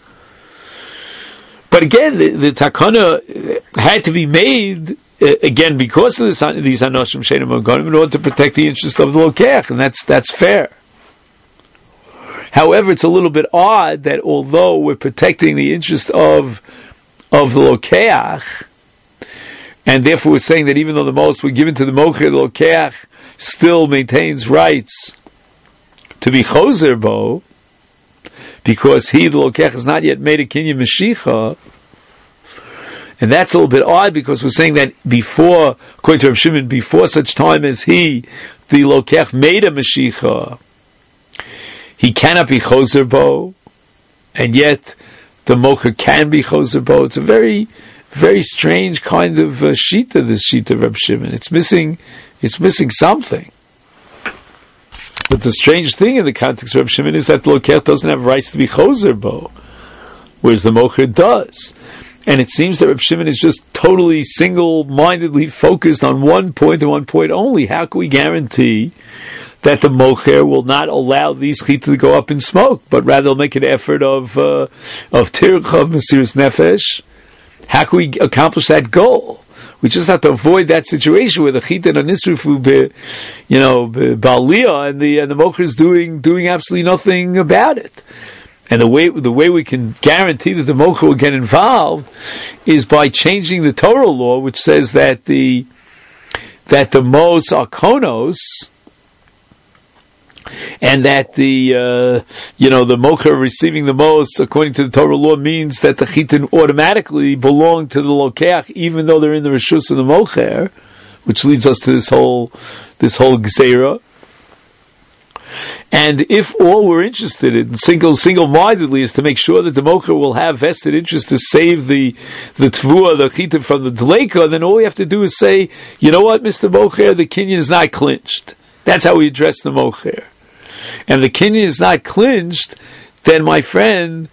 But again, the, the takana had to be made. Again, because of this, these Anoshim She'ena Muganim, in order to protect the interest of the Lokeach, and that's that's fair. However, it's a little bit odd that although we're protecting the interest of of the Lokeach, and therefore we're saying that even though the most were given to the Mocher, the Lokeach still maintains rights to be Choser Bo, because he, the Lokeach, has not yet made a Kinyan Mashiach. And that's a little bit odd, because we're saying that before, according to Rav Shimon, before such time as he, the Lokeach, made a Mashiach, he cannot be Choser Bo, and yet the Mocher can be Choser Bo. It's a very, very strange kind of uh, Shita, this Shita of Rav Shimon. It's missing, it's missing something. But the strange thing in the context of Rav Shimon is that the Lokeach doesn't have rights to be Choser Bo, whereas the Mocher does. And it seems that Reb Shimon is just totally single-mindedly focused on one point and one point only. How can we guarantee that the Mocher will not allow these chita to go up in smoke, but rather will make an effort of uh, of tircha, of Mesiras Nefesh? How can we accomplish that goal? We just have to avoid that situation where the chita and nisrufu, be, you know, ba'aliyah, and the and the Mocher is doing doing absolutely nothing about it. And the way the way we can guarantee that the Mocher will get involved is by changing the Torah law, which says that the that the Mos are Konos, and that the uh, you know the Mocher receiving the Mos according to the Torah law means that the Chitin automatically belong to the Lokeach, even though they're in the Reshus of the Mocher, which leads us to this whole this whole Gzeira. And if all we're interested in, single single-mindedly, is to make sure that the Mocher will have vested interest to save the the Tvua, the Chita from the Dleika, then all we have to do is say, you know what, Mister Mocher, the Kinyan is not clinched. That's how we address the Mocher. And the Kinyan is not clinched, then my friend,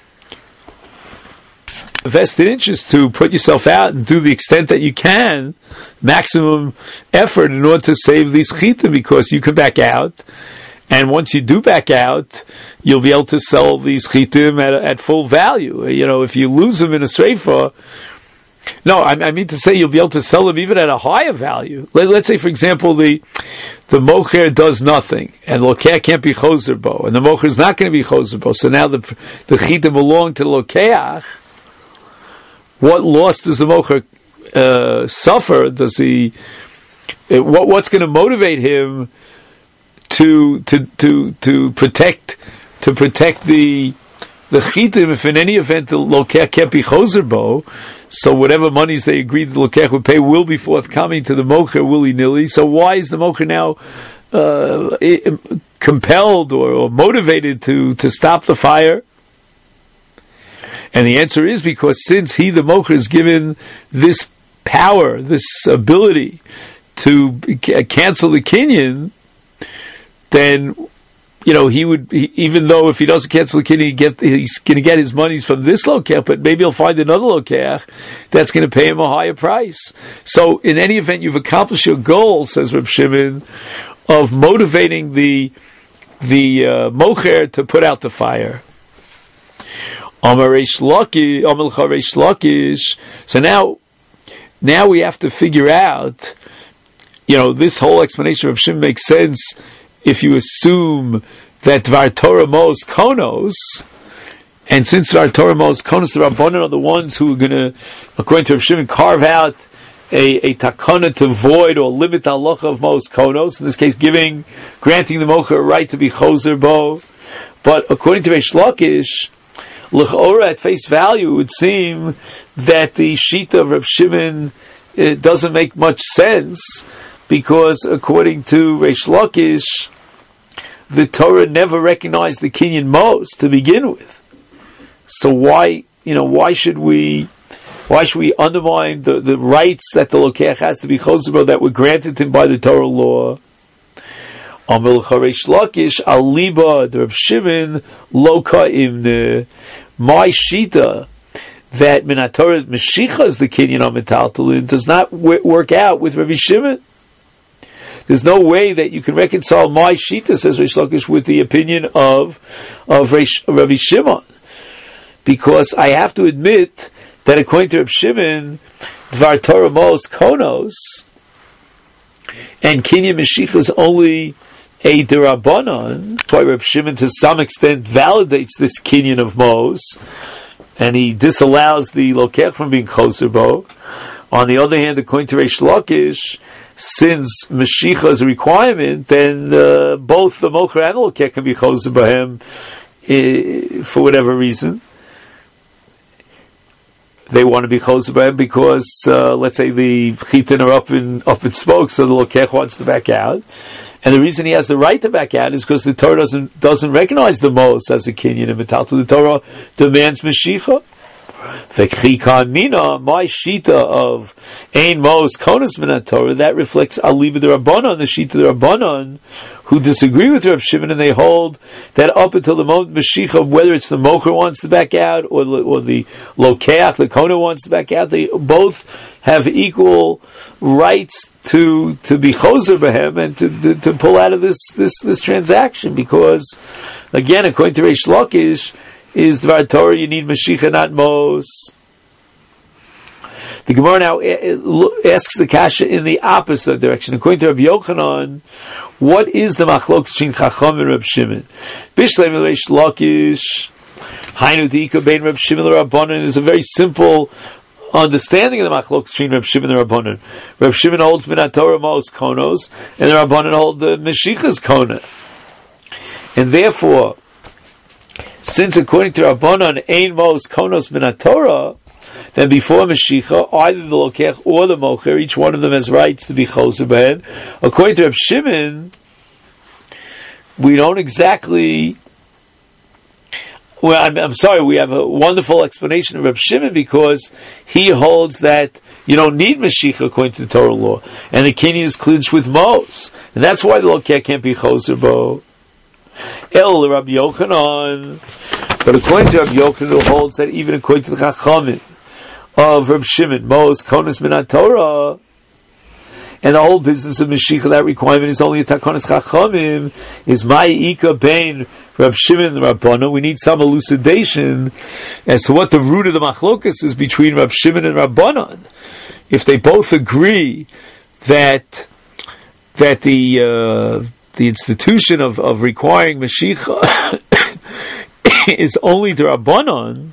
vested interest to put yourself out and do the extent that you can, maximum effort in order to save these Chita, because you can back out. And once you do back out, you'll be able to sell these chitim at, at full value. You know, if you lose them in a sreifa, no, I, I mean to say you'll be able to sell them even at a higher value. Let, let's say, for example, the the mocher does nothing, and the lokeach can't be choser bo, and the mocher is not going to be choser bo. So now the the chitim belong to the lokeach. What loss does the mocher uh, suffer? Does he? Uh, what what's going to motivate him to to to to protect to protect the the chitim if in any event the lokeach can't be choser bo? So whatever monies they agreed the lokeach would pay will be forthcoming to the mocher willy-nilly. So why is the mocher now uh, compelled or, or motivated to, to stop the fire? And the answer is because since he, the mocher, is given this power, this ability to cancel the kinyan, then you know, he would, he, even though if he doesn't cancel the kinyan, he get, he's going to get his monies from this lokeach, but maybe he'll find another lokeach that's going to pay him a higher price. So, in any event, you've accomplished your goal, says Reb Shimon, of motivating the the uh, mocher to put out the fire. Amar Reish Lakish, Amar Reish Lakish. So now, now we have to figure out, you know, this whole explanation of Reb Shimon makes sense if you assume that Dvar Torah Mos Konos, and since Dvar Torah Mos Konos, the Rabbanan are the ones who are going to, according to Reb Shimon, carve out a, a takana to void or limit the halacha of Mos Konos, in this case giving, granting the mocher a right to be choser bo. But according to Reish Lakish, l'chora at face value, it would seem that the shita of Reb Shimon it doesn't make much sense, because according to Reish Lakish, the Torah never recognized the kinyan mos to begin with. So why, you know, why should we, why should we undermine the, the rights that the lokeach has to be choser bo that were granted him by the Torah law? Amil Reish Lakish al liba the Reb Shimon lo ka'imne. My shita that minatorah meshicha is the kinyan on metaltalin does not w- work out with Rabbi Shimon. There's no way that you can reconcile my shita, says Reish Lakish, with the opinion of of Reish, Rabbi Shimon, because I have to admit that according to Rabbi Shimon, Dvar Torah Mos Konos and Kinyan Meshicha is only a derabanan. Why Rabbi Shimon to some extent validates this Kinyan of Mos, and he disallows the lokeach from being choser bo. On the other hand, according to Reish Lakish, since Mashiach is a requirement, then uh, both the mocher and the lokeach can be choser b'hem uh, for whatever reason. They want to be choser b'hem because, uh, let's say, the chitin are up in up in smoke, so the lokeach wants to back out. And the reason he has the right to back out is because the Torah doesn't doesn't recognize the mos as a kinyan and metaltal. The Torah demands Mashiach. The Chikan Mina, my shita of Ein Mos Konos Min Torah, that reflects Aliva the Rabbanon, the shita the Rabbanon, who disagree with Reb Shimon, and they hold that up until the moment Mashiach, whether it's the mocher wants to back out or the, or the lokeach, the kona wants to back out, they both have equal rights to to be choser b'hem and to, to to pull out of this this this transaction, because again, according to Reish Lakish, is Dvar Torah, you need Mashiach, not Mos. The Gemara now asks the kasha in the opposite direction. According to Rabbi Yochanan, what is the machlokes between Chacham and Reb Shimon? Bishlei Reish Lakish, Hainu Dika Bein Reb Shimon and Rabbanan is a very simple understanding of the machlokes between Reb Shimon and Rabbanan. Reb Shimon holds Minat Torah Mos Konos, and the Rabbanan hold the Mashiach's Kona. And therefore, since according to Rabbanan, Ein Mos Konos Minat Torah, then before Mashiach, either the Lokeach or the Mocher, each one of them has rights to be Choser B'hen. According to Reb Shimon, we don't exactly... Well, I'm, I'm sorry, we have a wonderful explanation of Reb Shimon, because he holds that you don't need Mashiach according to the Torah law, and the kinyan is clinched with Mos, and that's why the Lokeach can't be Choser Bo. El Rabbi Yochanan, but according to Rabbi Yochanan, who holds that even according to the Chachamim of Reb Shimon, Mos Konos Minat Torah, and the whole business of Mashiach, that requirement is only a Takonis Chachamim, is my Ika Bain Rab Shimon and Rabbanon. We need some elucidation as to what the root of the Machlokas is between Rab Shimon and Rabbanon. If they both agree that that the uh, the institution of, of requiring Mashiach is only the Rabbanon,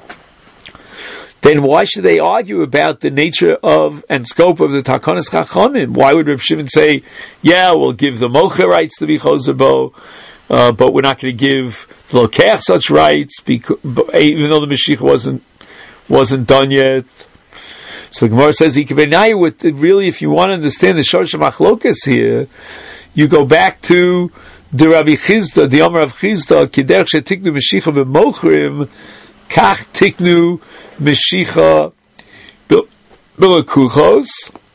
then why should they argue about the nature of and scope of the Takonis Chachamim? Why would Reb Shimon say, yeah, we'll give the Mocher rights to be Choser Bo, uh, but we're not going to give the Lokech such rights, because, even though the Mashiach wasn't wasn't done yet? So the Gemara says, with really, if you want to understand the Shorsh Machlokas here, you go back to the Rabbi Chizda, the Omer of Chizda, Kiderch shetiknu Mashiach b'mochrim, kach tiknu Mashiach b'lekuchos,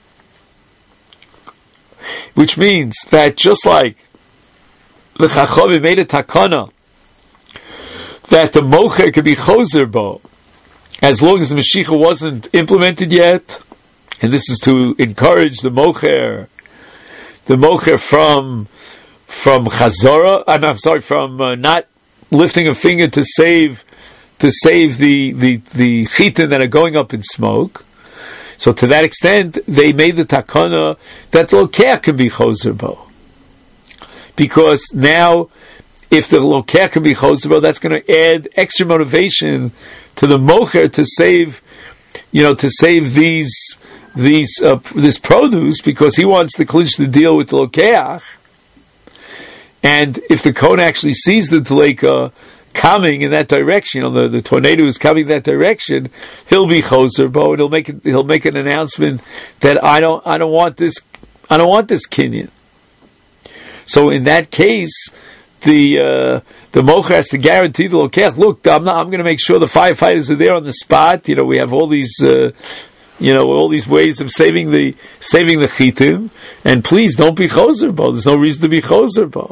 which means that just like the Chachamim made a takana that the mocher could be choser bo as long as the Mashiach wasn't implemented yet, and this is to encourage the mocher, the mocher from from chazara. I'm, I'm sorry, from uh, not lifting a finger to save to save the the the chitin that are going up in smoke. So to that extent, they made the takana that the lokech can be choser bo, because now if the lokech can be choser bo, that's going to add extra motivation to the mocher to save, you know, to save these these uh, this produce, because he wants to clinch the deal with the lokech. And if the Kohen actually sees the Dleika coming in that direction, you know, the, the tornado is coming in that direction, he'll be choser bo, and he'll make it, he'll make an announcement that I don't I don't want this I don't want this kinyan. So in that case, the uh, the mocher has to guarantee the lokech. Look, I'm not, I'm going to make sure the firefighters are there on the spot. You know, we have all these. Uh, You know, all these ways of saving the saving the chitim, and please don't be choser bo. There's no reason to be choser bo.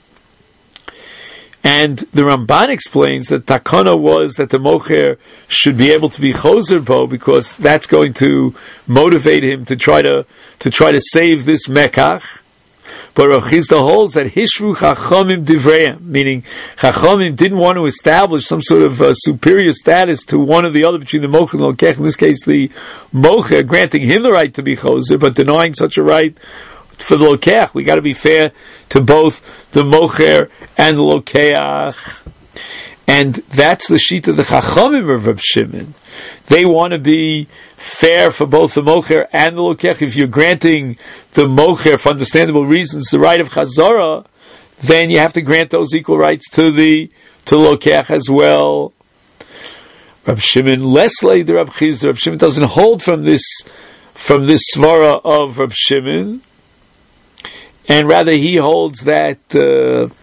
And the Ramban explains that takana was that the mocher should be able to be choser bo, because that's going to motivate him to try to to try to save this mekach. But Rav Chizda holds that hishru chachamim divreim, meaning chachamim didn't want to establish some sort of uh, superior status to one or the other between the mocher and the lokech. In this case, the mocher granting him the right to be choser, but denying such a right for the lokech. We got to be fair to both the mocher and the lokech, and that's the sheet of the chachamim of Reb Shimon. They want to be fair for both the mocher and the lokech. If you're granting the mocher, for understandable reasons, the right of chazara, then you have to grant those equal rights to the to lokech as well. Rab Shimon Lesley, the Rab Chizda, Rab Shimon doesn't hold from this from this svara of Rab Shimon, and rather he holds that uh,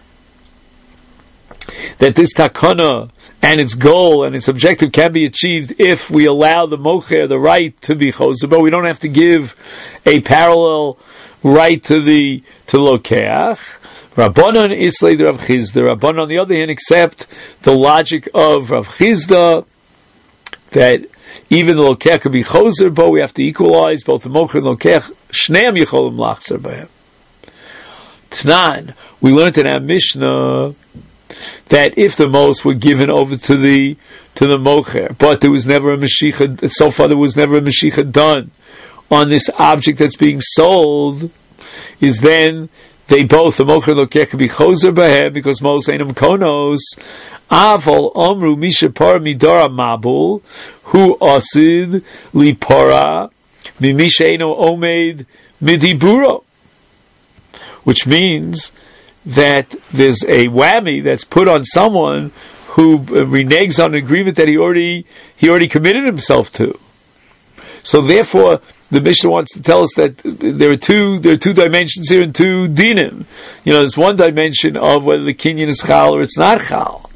that this takana and its goal and its objective can be achieved if we allow the mocher the right to be choser, but we don't have to give a parallel right to the to lokech. Rabbanon islay the Rav Chizda. Rabbanon, on the other hand, accept the logic of Rav Chizda that even the lokech could be choser, but we have to equalize both the mocher and lokech. Shneim yicholim lachzer b'hem. Tnan, we learned in our Mishnah that if the most were given over to the to the mocher, but there was never a Mashiach, so far there was never a Mashiach done on this object that's being sold, is then they both, the mocher and lokech, can be choser b'hem, because most einam konos, avol omru mishapar midara mabul, hu asid lipara mimisha eino omed midiburo, which means that there's a whammy that's put on someone who reneges on an agreement that he already he already committed himself to. So therefore, the Mishnah wants to tell us that there are two there are two dimensions here and two dinim. You know, there's one dimension of whether the kinyan is chal or it's not chal.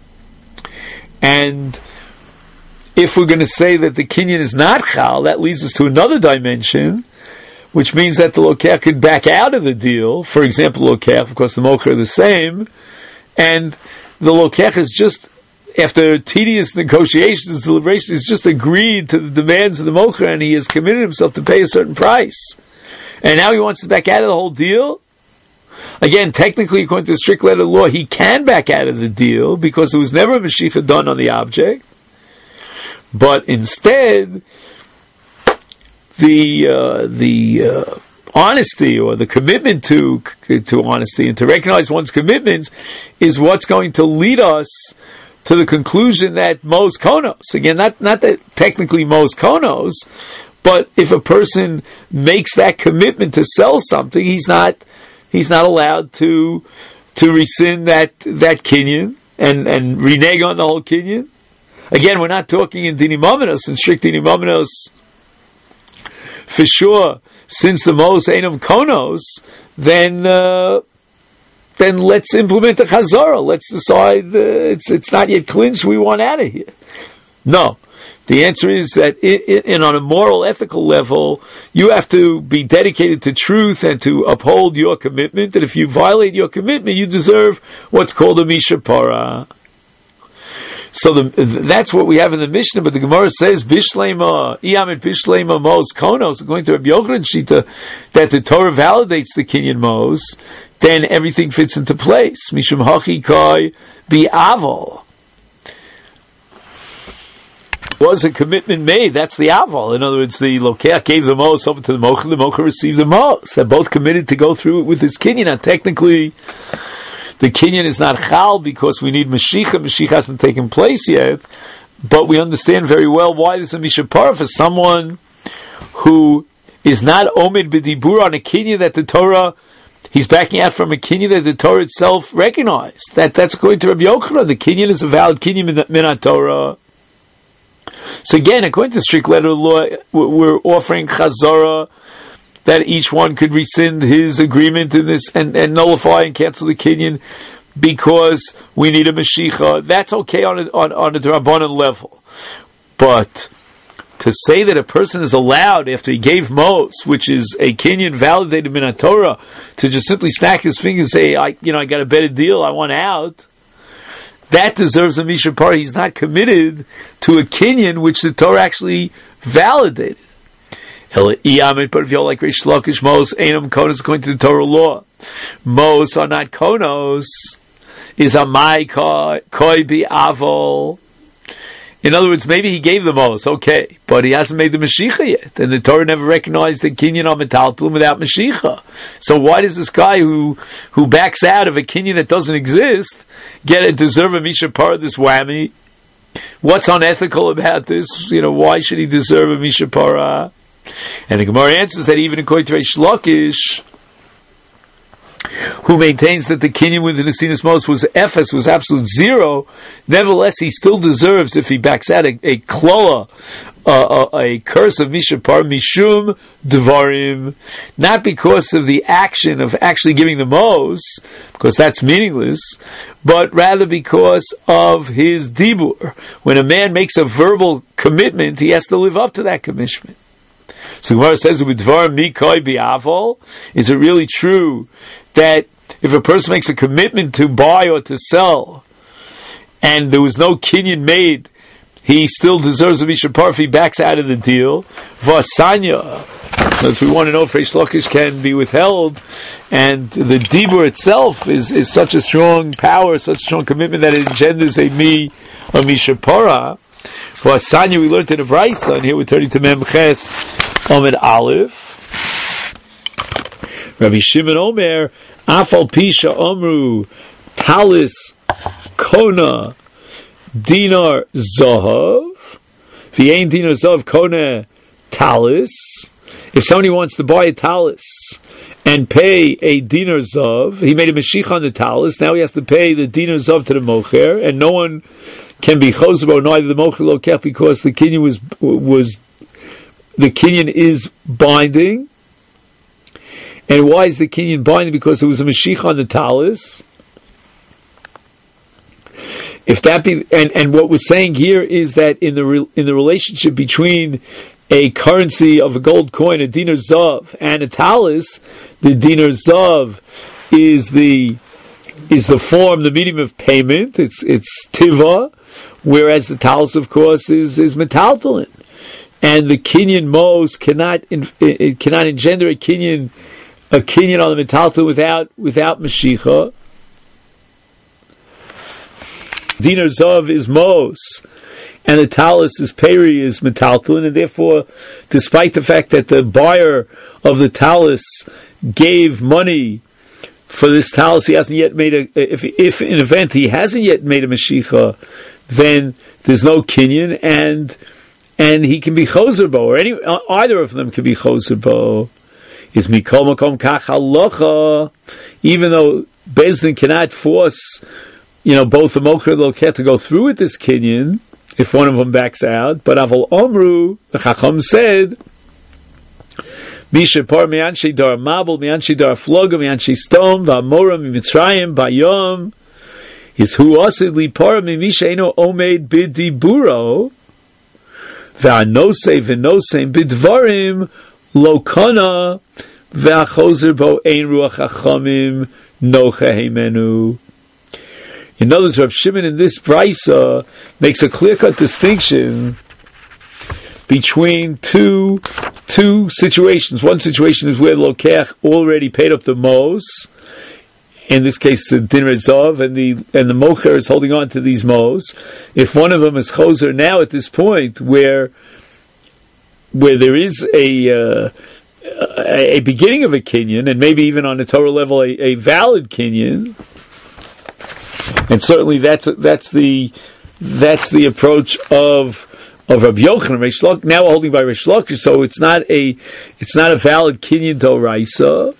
And if we're going to say that the kinyan is not chal, that leads us to another dimension, which means that the lokech could back out of the deal. For example, lokech, of course, the mocher are the same, and the lokech is just, after tedious negotiations, deliberations, he's just agreed to the demands of the mocher, and he has committed himself to pay a certain price. and now he wants to back out of the whole deal. Again, technically, according to the strict letter of the law, he can back out of the deal because there was never a Mashicha done on the object. But instead, the uh, the uh, honesty or the commitment to to honesty and to recognize one's commitments is what's going to lead us to the conclusion that Mos Konos. Again, not not that technically Mos Konos, but if a person makes that commitment to sell something, he's not he's not allowed to to rescind that that kinyan and and renege on the whole kinyan. Again, we're not talking in Dinim Aminos, in strict Dinim Aminos. For sure, since the Mos Einam Konos, then uh, then let's implement the Chazorah. Let's decide uh, it's it's not yet clinched. We want out of here. No, the answer is that it, it, and on a moral, ethical level, you have to be dedicated to truth and to uphold your commitment. And if you violate your commitment, you deserve what's called a mishapara. So the, that's what we have in the Mishnah, but the Gemara says, Bishlema, Iyamit Bishlema Mos Konos, according to Rabbi Yochanan Shita, that the Torah validates the Kinyan Mos, then everything fits into place. Mishum Hachi Kai Bi'aval. Was a commitment made, that's the Aval. In other words, the Lokeach gave the Mos over to the Mocha, the Mocha received the Mos. They're both committed to go through it with his Kinyan. Now, technically, the Kinyan is not Chal because we need Mashiach. Mashiach hasn't taken place yet, but we understand very well why there's a Mishapara for someone who is not Omid B'dibur on a Kinyan that the Torah, he's backing out from a Kinyan that the Torah itself recognized. That, that's according to Rabbi Yochanan. The Kinyan is a valid Kinyan min Torah. So again, according to the strict letter of the law, we're offering Chazorah, that each one could rescind his agreement in this and, and nullify and cancel the Kinyan because we need a Mashiach. That's okay on a, on, on a Drabanan level. But to say that a person is allowed, after he gave Mos, which is a Kinyan validated min Torah, to just simply snack his fingers and say, I, you know, I got a better deal, I want out, that deserves a Mishapar. He's not committed to a Kinyan which the Torah actually validated. But if you're like Rish Lakish, Mos Einam Konos according to the Torah law, Mos are not Konos, is a Mai Koi Bi Avol. In other words, maybe he gave the Mos, okay, but he hasn't made the Mashiach yet, and the Torah never recognized the Kinyan on Metaltalum without Mashiach. So why does this guy who who backs out of a Kinyan that doesn't exist get a deserve a Mishapara, this whammy? What's unethical about this? You know, why should he deserve a Mishapara? And the Gemara answers that even according to Reish Lakish, who maintains that the Kinyan with the Nesinas Mos was Ephes, was absolute zero, nevertheless he still deserves, if he backs out, a, a klola, uh, a, a curse of Mishapar, Mishum Devarim, not because of the action of actually giving the Mos, because that's meaningless, but rather because of his Dibur. When a man makes a verbal commitment, he has to live up to that commitment. So Gemara says, is it really true that if a person makes a commitment to buy or to sell, and there was no Kinyan made, he still deserves a Mishapar if he backs out of the deal? Vasanya, because we want to know if Reish Lakish can be withheld, and the Dibur itself is, is such a strong power, such a strong commitment that it engenders a mi, a Mishapara. Vasanya, we learned in a Brisa, and here we're turning to Memches Omed Aleph. Rabbi Shimon Omer, Afal Pisha Omru, Talis Kona Dinar Zahav. If he ain't Dinar Zahav, Kona Talis. If somebody wants to buy a Talis and pay a Dinar Zahav, he made a Mashiach on the Talis, now he has to pay the Dinar Zahav to the Mocher, and no one can be Chosbo, neither the Mocher Lokech, because the Kinyan was, was the Kinyan is binding. And why is the Kinyan binding? Because there was a Mashiach on the Talis. If that be, and, and what we're saying here is that in the re, in the relationship between a currency of a gold coin, a dinar zav, and a talis, the dinar zav is the is the form, the medium of payment. It's it's tiva, whereas the talis, of course, is is metaltalin. and the kinyan mos cannot in, it cannot engender a kinyan a kinyan on the metaltal without without mashicha. Dinar zav is mos, and the talus is peri is metaltal, and therefore, despite the fact that the buyer of the talus gave money for this talus, he hasn't yet made a. If if in event he hasn't yet made a mashicha, then there's no kinyan, and and he can be choser bo, or any either of them can be choser bo. Is mikol makom kach halacha, even though Beis Din cannot force, you know, both the mocher and the lokeh to go through with this kinyan if one of them backs out. But Aval Omru, the Chacham said, Misha par mianshi dar mabel, mianshi dar floga, mianshi stom, va'amora mitzrayim, bayom, is hu asid li par mimisha eno omed bidiburo, va'anose v'nosem bidvarim, lokana, va'achozer bo ein ruach hachamim, nocha heimenu. In other words, Rav Shimon in this brisa makes a clear-cut distinction between two two situations. One situation is where the Lokech already paid up the mos. In this case, the Din Rezav, and the and the Mocher is holding on to these mos. If one of them is Choser now at this point, where where there is a uh, a, a beginning of a kinyan, and maybe even on a Torah level, a, a valid kinyan. And certainly that's that's the that's the approach of of Rabbi Yochanan, Reish Lakish, now holding by Reish Lakish. So it's not a it's not a valid kinyan d'oraisa,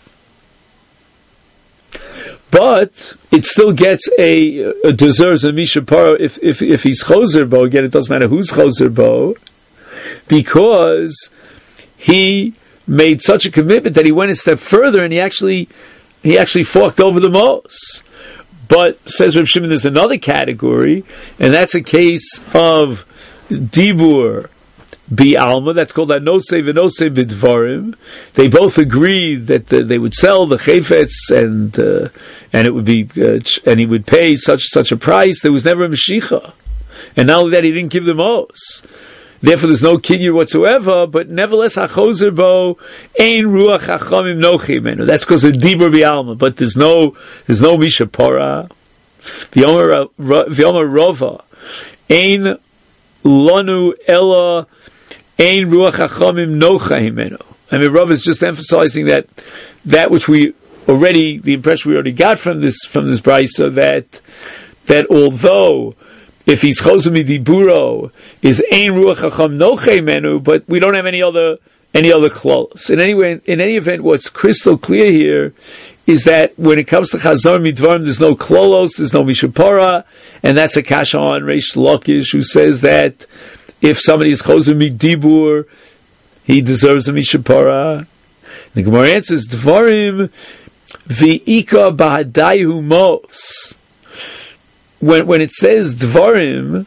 but it still gets a, a deserves a mishapara if if if he's choser bo. Again, it doesn't matter who's choser bo, because he made such a commitment that he went a step further and he actually he actually forked over the mos. But, says Reb Shimon, there's another category, and that's a case of Dibur Bi Alma, that's called Anose V'Nose B'Dvarim. They both agreed that uh, they would sell the Chayfetz, and uh, and it would be, uh, and he would pay such such a price. There was never a Mashicha. And not only that, he didn't give the most. Therefore, there's no kinyan whatsoever, but nevertheless, hachozer bo ein ruach hachamim nochi menu. That's because of dibur bi'alma, but there's no there's no mishapora. V'yomer rova ein lanu ella ein ruach hachamim nocha menu. I mean, Rav is just emphasizing that that which we already, the impression we already got from this from this brisa, that that although if he's choser midiburo is ein ruach hacham nochei menu, but we don't have any other any other clause. In any way, in any event, what's crystal clear here is that when it comes to chazar midvarim, there's no klolos, there's no mishapora, and that's a kasha on Reish Lakish, who says that if somebody is choser midibur, he deserves a mishapora. The Gemara answers dvarim v'ika bahadayu mos. When when it says dvarim,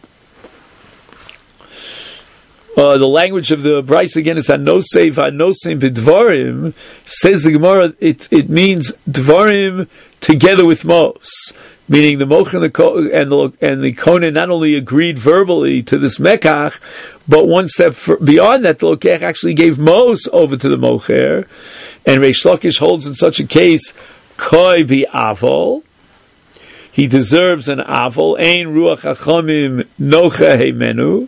uh, the language of the Bryce again is hanosei v'hanosei b'dvarim. Says the Gemara, it it means dvarim together with mos, meaning the moch and the ko, and the and the kohen not only agreed verbally to this mekach, but one step for, beyond that, the lokech actually gave mos over to the mocher, and Reish Lakish holds in such a case koi bi'avol. He deserves an avol. Ein ruach hachamim nocha heimenu.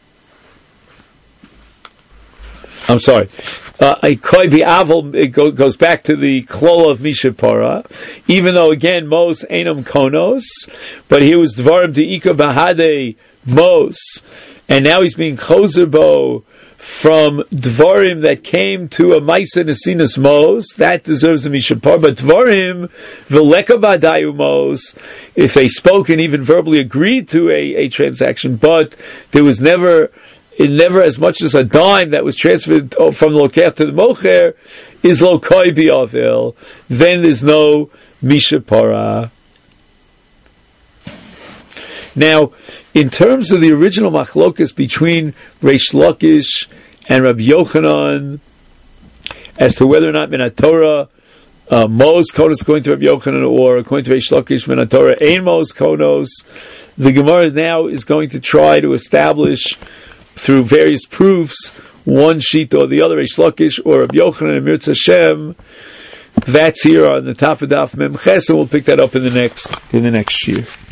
I'm sorry. A koi bi'avol, it go, goes back to the klol of mishapara. Even though again mos einam konos, but here was dvarim deika bahade mos, and now he's being choser bo from dvarim that came to a maisa nesinus mos, that deserves a mishapar. But dvarim v'leka b'adayu mos, if they spoke and even verbally agreed to a, a transaction, but there was never, it never as much as a dime that was transferred from the lokech to the mocher, is lo koi bi'avil, then there's no mishapara. Now, in terms of the original machlokas between Reish Lakish and Rabbi Yochanan, as to whether or not Min HaTorah, uh, Mos Konos going to Rabbi Yochanan, or according to Reish Lakish, Min HaTorah, Ein Mos Konos, the Gemara now is going to try to establish through various proofs, one sheet or the other, Reish Lakish or Rabbi Yochanan and Mirza Hashem. That's here on the top of Daf Mem Ches, and we'll pick that up in the next in the next year.